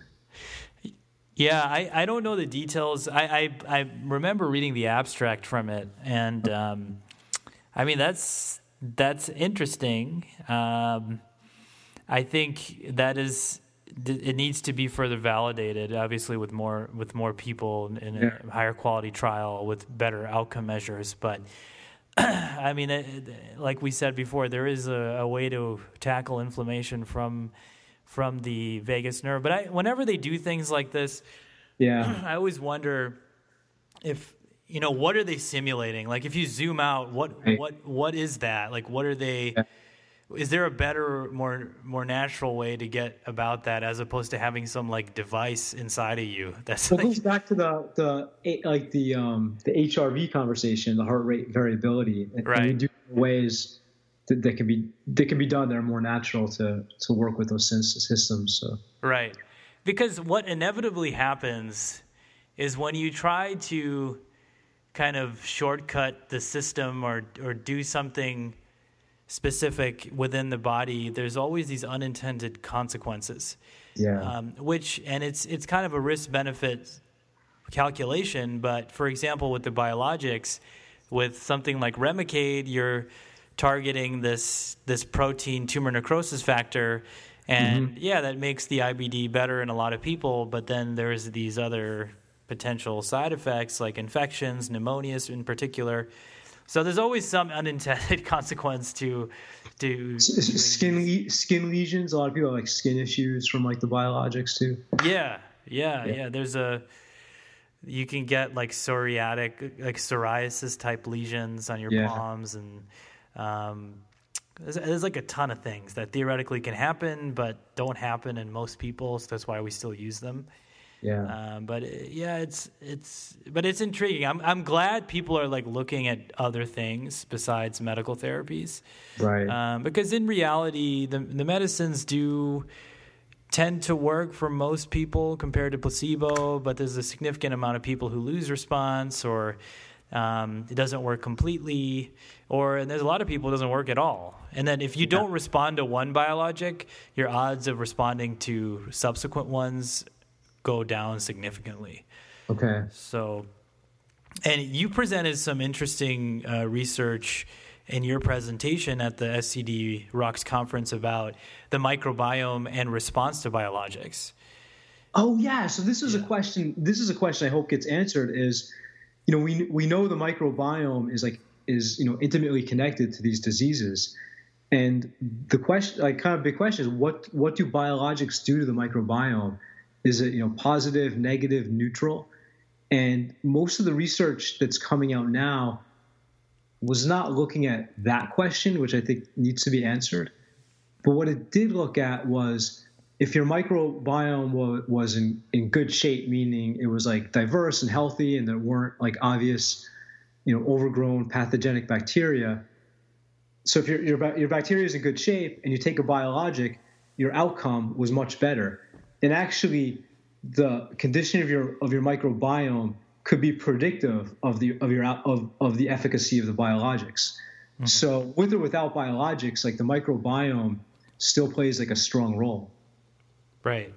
Yeah, I, I don't know the details. I, I I remember reading the abstract from it, and um, I mean that's that's interesting. Um, I think that is it needs to be further validated, obviously with more with more people in a Yeah. higher quality trial with better outcome measures. But I mean, it, like we said before, there is a, a way to tackle inflammation from. from the vagus nerve. But I, whenever they do things like this, Yeah. I always wonder if, you know, what are they simulating? Like if you zoom out, what, Right. what, what is that? Like, what are they, Yeah. is there a better, more, more natural way to get about that as opposed to having some like device inside of you? That's Well, it like, goes back to the the like the um, the H R V conversation, the heart rate variability, and Right. we do ways that, that can be that can be done that are more natural to to work with those sys- systems. So right. Because what inevitably happens is when you try to kind of shortcut the system or or do something specific within the body, there's always these unintended consequences. yeah, Um, which and it's it's kind of a risk benefit calculation. But for example, with the biologics, with something like Remicade, you're targeting this this protein tumor necrosis factor. And Mm-hmm. yeah, that makes the I B D better in a lot of people, but then there's these other potential side effects like infections, pneumonias in particular. So there's always some unintended consequence to to skin le- skin lesions. A lot of people have like skin issues from like the biologics too. Yeah, yeah, yeah. Yeah. There's a you can get like psoriatic, like psoriasis type lesions on your Yeah. palms, and um, there's, there's like a ton of things that theoretically can happen, but don't happen in most people. So that's why we still use them. Yeah. Um, but uh, yeah, it's it's but it's intriguing. I'm I'm glad people are like looking at other things besides medical therapies, Right. um, because in reality, the the medicines do tend to work for most people compared to placebo. But there's a significant amount of people who lose response, or um, it doesn't work completely, or and there's a lot of people it doesn't work at all. And then if you Yeah. don't respond to one biologic, your odds of responding to subsequent ones go down significantly. Okay. So, and you presented some interesting uh, research in your presentation at the S C D Rocks conference about the microbiome and response to biologics. Oh yeah. So this is Yeah. a question. This is a question I hope gets answered. Is, you know, we we know the microbiome is like is you know intimately connected to these diseases, and the question, like, kind of big question is what what do biologics do to the microbiome? Is it you know positive, negative, neutral? And most of the research that's coming out now was not looking at that question, which I think needs to be answered. But what it did look at was if your microbiome wa- was in, in good shape, meaning it was like diverse and healthy and there weren't like obvious, you know, overgrown pathogenic bacteria. So if your, your, ba- your bacteria is in good shape and you take a biologic, your outcome was much better. And actually the condition of your of your microbiome could be predictive of the of your of, of the efficacy of the biologics. Mm-hmm. So with or without biologics, like the microbiome still plays like a strong role. Right.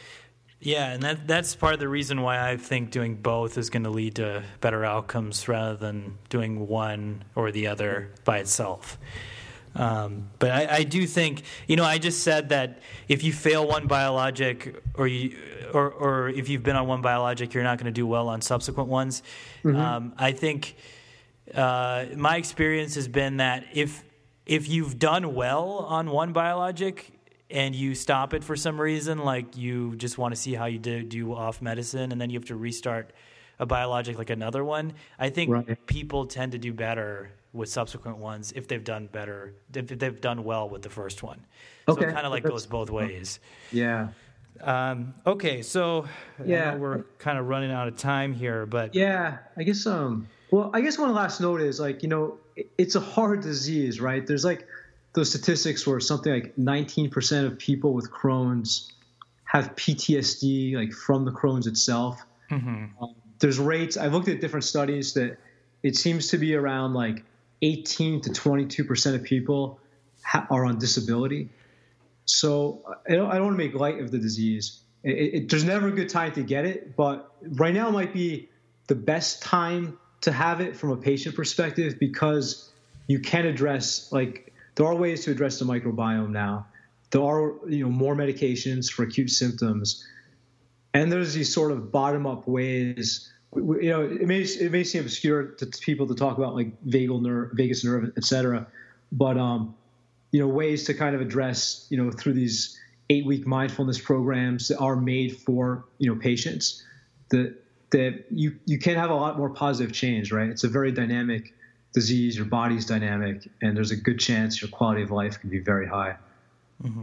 Yeah, and that that's part of the reason why I think doing both is going to lead to better outcomes rather than doing one or the other by itself. Um, but I, I do think, you know, I just said that if you fail one biologic or you, or, or if you've been on one biologic, you're not going to do well on subsequent ones. Mm-hmm. Um, I think uh, my experience has been that if if you've done well on one biologic and you stop it for some reason, like you just want to see how you do, do off medicine, and then you have to restart a biologic like another one, I think right. people tend to do better with subsequent ones if they've done better, if they've done well with the first one. Okay. So it kind of like That's, goes both ways. Yeah. Um, okay, so yeah. I know we're kind of running out of time here, but yeah, I guess. Um, well, I guess one last note is like you know it's a hard disease, right? There's like those statistics where something like nineteen percent of people with Crohn's have P T S D, like from the Crohn's itself. Mm-hmm. Um, there's rates. I've looked at different studies that it seems to be around like eighteen to twenty-two percent of people ha- are on disability. So I don't, I don't want to make light of the disease. It, it, there's never a good time to get it, but right now might be the best time to have it from a patient perspective because you can address, like, there are ways to address the microbiome now. There are, you know, more medications for acute symptoms. And there's these sort of bottom-up ways. You know, it may it may seem obscure to people to talk about like vagal nerve, vagus nerve, et cetera. But um, you know, ways to kind of address, you know, through these eight-week mindfulness programs that are made for you know patients, that that you you can have a lot more positive change. Right? It's a very dynamic disease. Your body's dynamic, and there's a good chance your quality of life can be very high. Mm-hmm.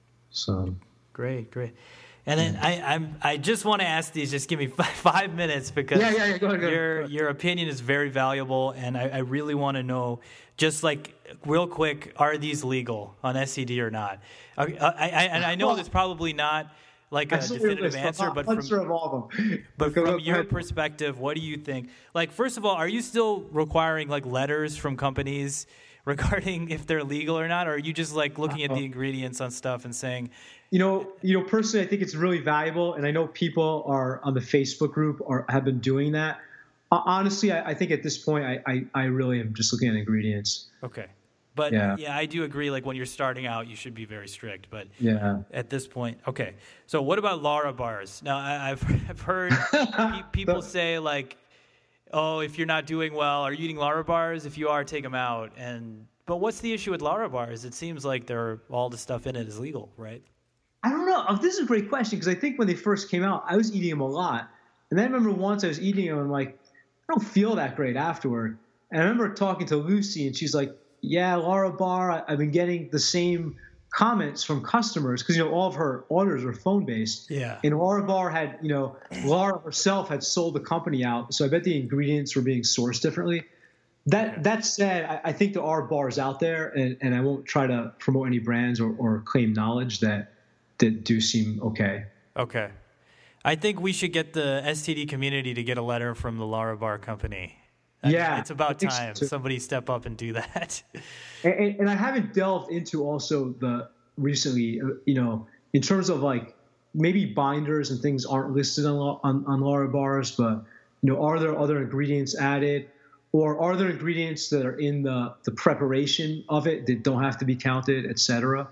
So great, great. And then I I'm, I just want to ask these. Just give me five, five minutes because yeah, yeah, yeah. Go ahead, go ahead. your your opinion is very valuable, and I, I really want to know. Just like real quick, are these legal on S C D or not? I, I, I and I know well, there's probably not like a definitive answer, but from, of all of them. but from your perspective, what do you think? Like, first of all, are you still requiring like letters from companies regarding if they're legal or not, or are you just like looking at the ingredients on stuff and saying? You know, you know, personally, I think it's really valuable, and I know people are on the Facebook group or have been doing that. Uh, honestly, I, I think at this point, I, I, I really am just looking at ingredients. Okay. But Yeah. yeah, I do agree. Like when you're starting out, you should be very strict. But Yeah. at this point, okay. So what about Lara bars? Now I, I've I've heard pe- people say like, oh, if you're not doing well, are you eating Lara bars? If you are, take them out. And but what's the issue with Lara bars? It seems like they're all the stuff in it is legal, right? I don't know. Oh, this is a great question because I think when they first came out, I was eating them a lot, and then I remember once I was eating them, and I'm like, I don't feel that great afterward. And I remember talking to Lucy, and she's like, yeah, Lara bar, I, I've been getting the same comments from customers because, you know, all of her orders are phone-based. Yeah. And Lara bar had, you know, Lara herself had sold the company out, so I bet the ingredients were being sourced differently. That Okay. that said, I, I think there are bars out there, and, and I won't try to promote any brands or, or claim knowledge that that do seem okay. Okay. I think we should get the S T D community to get a letter from the Lara bar company. I mean, Yeah, it's about I think so, time too. somebody step up and do that. And, and, and I haven't delved into also the recently, uh, you know, in terms of like maybe binders and things aren't listed on La- on, on Lara bars, but you know, are there other ingredients added, or are there ingredients that are in the the preparation of it that don't have to be counted, et cetera?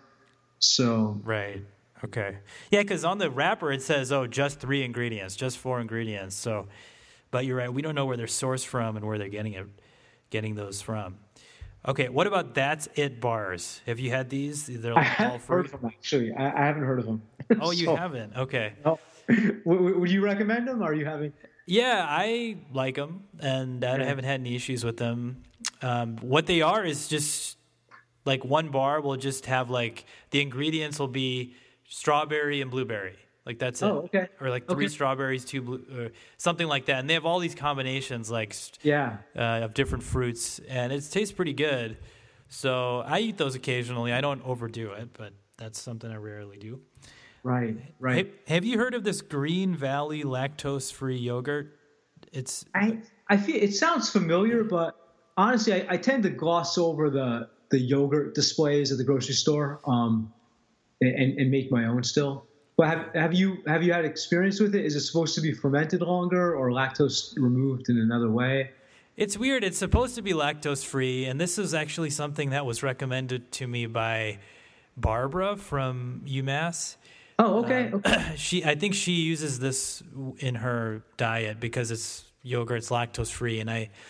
So Right. Okay. Yeah, because on the wrapper it says, oh, just three ingredients, just four ingredients. So, but you're right. We don't know where they're sourced from and where they're getting it, getting those from. Okay. What about That's It bars? Have you had these? They're I like all haven't free. heard of them actually. I, I haven't heard of them. Oh, you So, haven't? Okay. no. would, would you recommend them? Are you having? Yeah, I like them, and I Yeah. haven't had any issues with them. Um, what they are is just like one bar will just have like the ingredients will be strawberry and blueberry. Like that's it. Oh, okay. Or like three Okay. strawberries, two blue, or something like that. And they have all these combinations like Yeah. uh, of different fruits, and it tastes pretty good. So I eat those occasionally. I don't overdo it, but that's something I rarely do. Right. Right. Have, have you heard of this Green Valley lactose-free yogurt? It's I I feel it sounds familiar, but honestly, I, I tend to gloss over the the yogurt displays at the grocery store, um, and, and make my own still. But have have you have you had experience with it? Is it supposed to be fermented longer or lactose removed in another way? It's weird. It's supposed to be lactose free, and this is actually something that was recommended to me by Barbara from UMass. Oh, okay. okay. She, I think she uses this in her diet because it's yogurt, it's lactose free, and I,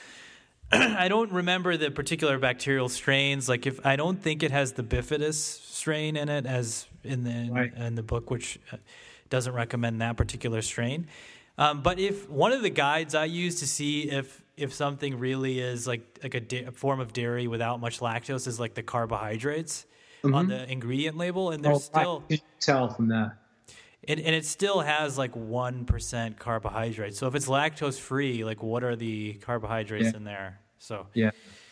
I don't remember the particular bacterial strains. Like if I don't think it has the bifidus strain in it, as in the Right. in the book, which doesn't recommend that particular strain. Um, but if one of the guides I use to see if if something really is like like a, da- a form of dairy without much lactose is like the carbohydrates on the ingredient label, and there's Oh, I still can tell from that. and, and it still has like one percent carbohydrates. So if it's lactose free, like what are the carbohydrates Yeah. in there? So Yeah.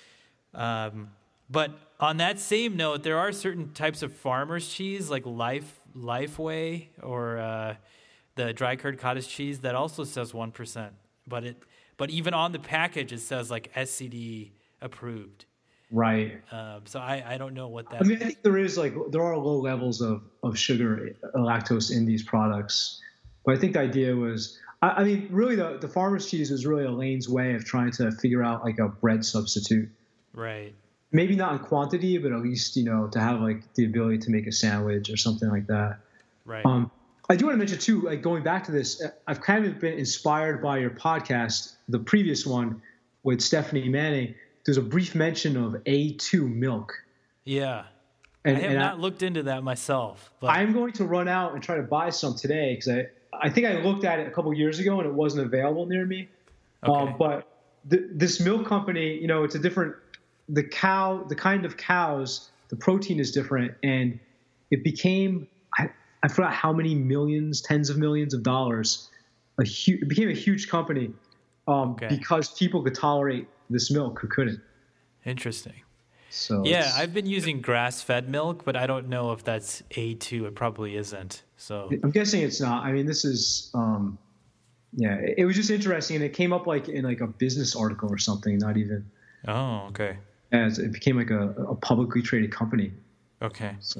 um, but on that same note, there are certain types of farmer's cheese, like Life Lifeway or uh, the dry curd cottage cheese, that also says one percent. But it, but even on the package, it says like S C D approved. Right. Um, so I, I don't know what that. I mean, I think there is like there are low levels of, of sugar, uh, lactose in these products, but I think the idea was, I, I mean, really the the farmer's cheese was really Elaine's way of trying to figure out like a bread substitute. Right. Maybe not in quantity, but at least you know to have like the ability to make a sandwich or something like that. Right. Um, I do want to mention too, like going back to this, I've kind of been inspired by your podcast, the previous one with Stephanie Manning. There's a brief mention of A two milk. Yeah. And, I have and not looked into that myself. But I'm going to run out and try to buy some today because I, I think I looked at it a couple years ago and it wasn't available near me. Okay. Um, but th- this milk company, you know, it's a different, the cow, the kind of cows, the protein is different. And it became, I, I forgot how many millions, tens of millions of dollars. A hu- it became a huge company um, Okay. because people could tolerate this milk who couldn't. Interesting. So Yeah, it's- I've been using grass-fed milk, but I don't know if that's A two. It probably isn't. So I'm guessing it's not. I mean, this is, um, yeah, it, it was just interesting, and it came up like in like a business article or something. Not even, oh, okay, as it became like a, a publicly traded company. okay. So.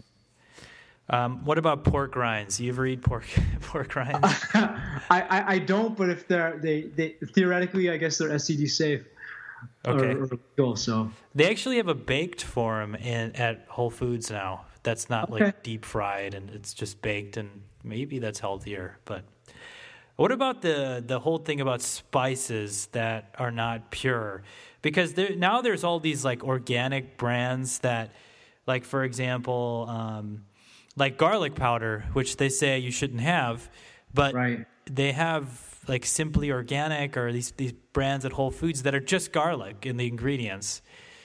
Um, what about pork rinds? You ever eat pork pork rinds? I, I, I don't, but if they're they, they theoretically, I guess they're S T D safe. Okay. Or, or legal, so They actually have a baked form in at Whole Foods now. That's not Okay. like deep fried, and it's just baked, and maybe that's healthier. But what about the the whole thing about spices that are not pure? Because there, now there's all these like organic brands that, like for example, um, like garlic powder, which they say you shouldn't have, but right. they have like Simply Organic or these these brands at Whole Foods that are just garlic in the ingredients.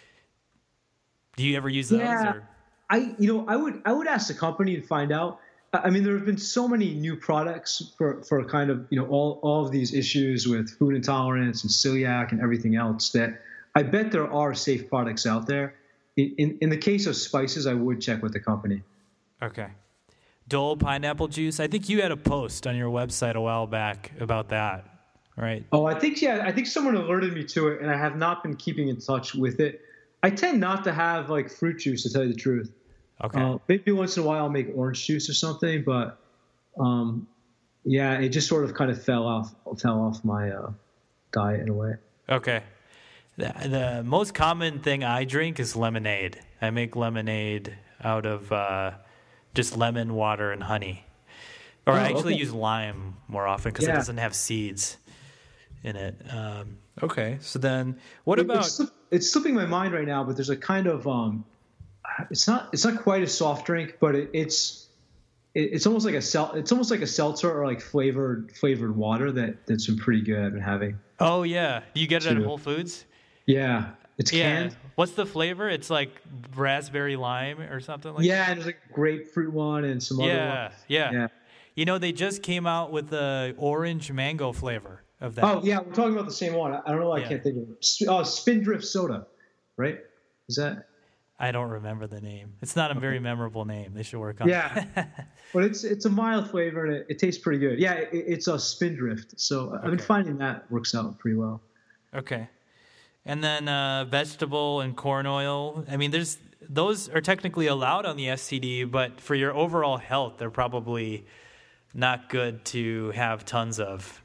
Do you ever use those? Yeah, Or? I you know I would I would ask the company to find out. I I mean, there have been so many new products for, for kind of you know all, all of these issues with food intolerance and celiac and everything else that I bet there are safe products out there. In in, in the case of spices, I would check with the company. Okay. Dole pineapple juice. I think you had a post on your website a while back about that, right? Oh, I think yeah, I think someone alerted me to it, and I have not been keeping in touch with it. I tend not to have like fruit juice, to tell you the truth. Okay. Uh, maybe once in a while I'll make orange juice or something, but um, yeah, it just sort of kind of fell off fell off my uh, diet in a way. Okay. The, the most common thing I drink is lemonade. I make lemonade out of uh, just lemon, water, and honey. Or Oh, I actually okay. use lime more often because it Yeah. doesn't have seeds in it. Um, okay. So then what It- about... it's, slip- it's slipping my mind right now, but there's a kind of um, it's not it's not quite a soft drink, but it, it's it, it's almost like a sel- it's almost like a seltzer or like flavored flavored water that that's been pretty good. I've been having. Oh, yeah. You get it at Too. Whole Foods? Yeah, it's Yeah. canned. What's the flavor? It's like raspberry lime or something like Yeah, and there's like a grapefruit one and some other Yeah, ones. yeah. Yeah. You know, they just came out with the orange mango flavor of that. Oh yeah, we're talking about the same one. I I don't know. why Yeah. I can't think of it. Sp- Oh, Spindrift Soda, right? Is that? I don't remember the name. It's not a very memorable name. They should work on Yeah, but it's it's a mild flavor and it, it tastes pretty good. Yeah, it, it's a Spindrift. So I've been Okay. finding that works out pretty well. Okay. And then uh, vegetable and corn oil. I mean, there's those are technically allowed on the S C D, but for your overall health, they're probably not good to have tons of.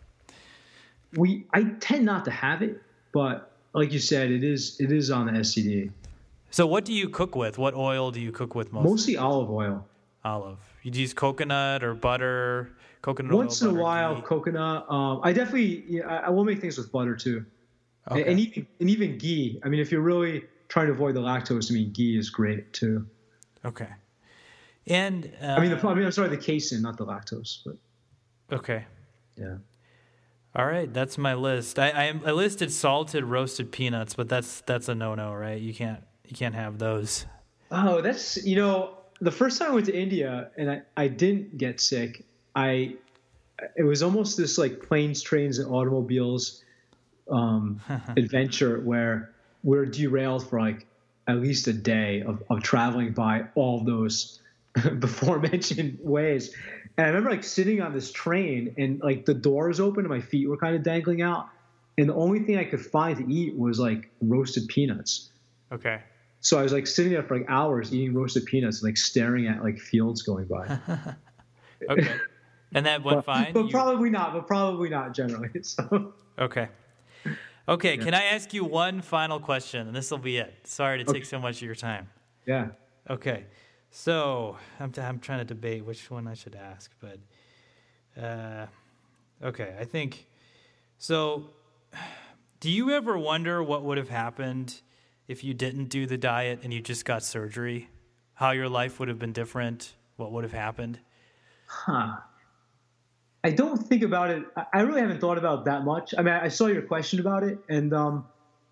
We I tend not to have it, but like you said, it is it is on the S C D. So what do you cook with? What oil do you cook with most? Mostly olive oil. Olive. You use coconut or butter? Coconut oil, Once in a butter, while, ghee? coconut. Um, I definitely yeah, I, I will make things with butter too. Okay. And even and even ghee. I mean, if you're really trying to avoid the lactose, I mean, ghee is great too. Okay. And uh, I mean, the, I mean, I'm sorry, the casein, not the lactose, but okay. yeah. All right, that's my list. I, I I listed salted roasted peanuts, but that's that's a no-no, right? You can't you can't have those. Oh, that's you know, the first time I went to India and I, I didn't get sick. I it was almost this like planes, trains, and automobiles um, adventure where we're derailed for like at least a day of, of traveling by all those before mentioned ways. And I remember like sitting on this train and like the doors open and my feet were kind of dangling out. And the only thing I could find to eat was like roasted peanuts. Okay. So I was like sitting there for like hours eating roasted peanuts, and, like staring at like fields going by. Okay. And that went but, fine? But You- probably not. But probably not generally. So Okay. Okay, can I ask you one final question? And this will be it. Sorry to take Okay. so much of your time. yeah. Okay. So I'm, t- I'm trying to debate which one I should ask, but uh, okay, I think so. Do you ever wonder what would have happened if you didn't do the diet and you just got surgery? How your life would have been different? What would have happened? Huh. I don't think about it. I- I really haven't thought about that much. I mean, I saw your question about it, and um,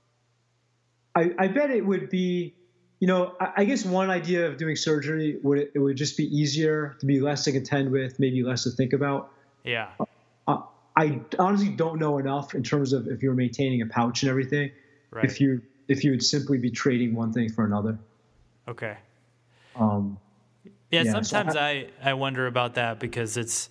I, I bet it would be, you know, I, I guess one idea of doing surgery would it would just be easier to be less to contend with, maybe less to think about. Yeah. Uh, I honestly don't know enough in terms of if you're maintaining a pouch and everything. Right. If you if you would simply be trading one thing for another. Okay. Um, Yeah, Yeah, so sometimes I, I wonder about that because it's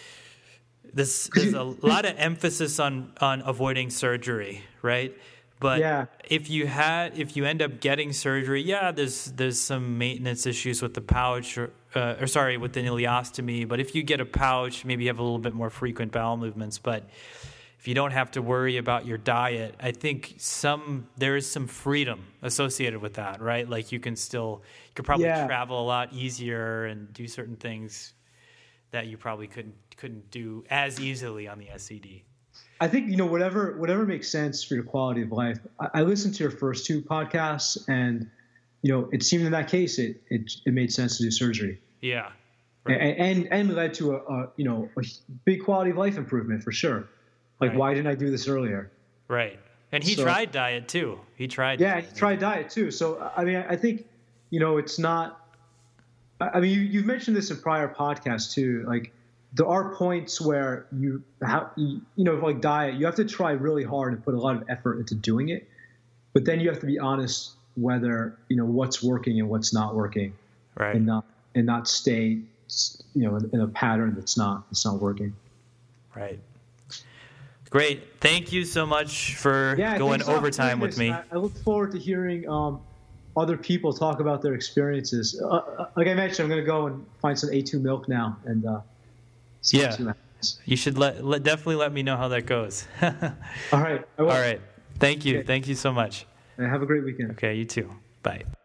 this 'Cause there's you- a lot of emphasis on, on avoiding surgery, right? But Yeah. if you had if you end up getting surgery, yeah, there's there's some maintenance issues with the pouch or uh, or sorry, with the ileostomy, but if you get a pouch, maybe you have a little bit more frequent bowel movements, but if you don't have to worry about your diet, I think some there is some freedom associated with that, right? Like you can still you could probably Yeah. travel a lot easier and do certain things that you probably couldn't couldn't do as easily on the S E D. I think, you know, whatever whatever makes sense for your quality of life. I, I listened to your first two podcasts, and you know, it seemed in that case it it, it made sense to do surgery. Yeah. Right. And, and and led to a, a you know a big quality of life improvement for sure. Like, Right. why didn't I do this earlier? Right. And he So- tried diet too. He tried. Yeah, diet. he tried diet too. So I mean, I think, you know, it's not. I I mean, you, you've mentioned this in prior podcasts too. Like, there are points where you have, you know, like diet, you have to try really hard and put a lot of effort into doing it, but then you have to be honest whether, you know, what's working and what's not working, Right. and not and not stay, you know, in, in a pattern that's not that's not working. Right. Great. Thank you so much for Yeah, going thanks a lot for overtime doing with this. me. I, I look forward to hearing um, other people talk about their experiences. Uh, uh, like I mentioned, I'm going to go and find some A two milk now and uh, see, Yeah. see what happens. You should let, let definitely let me know how that goes. All All right. I will. right. Thank you. Okay. Thank you so much. Have a great weekend. Okay, you too. Bye.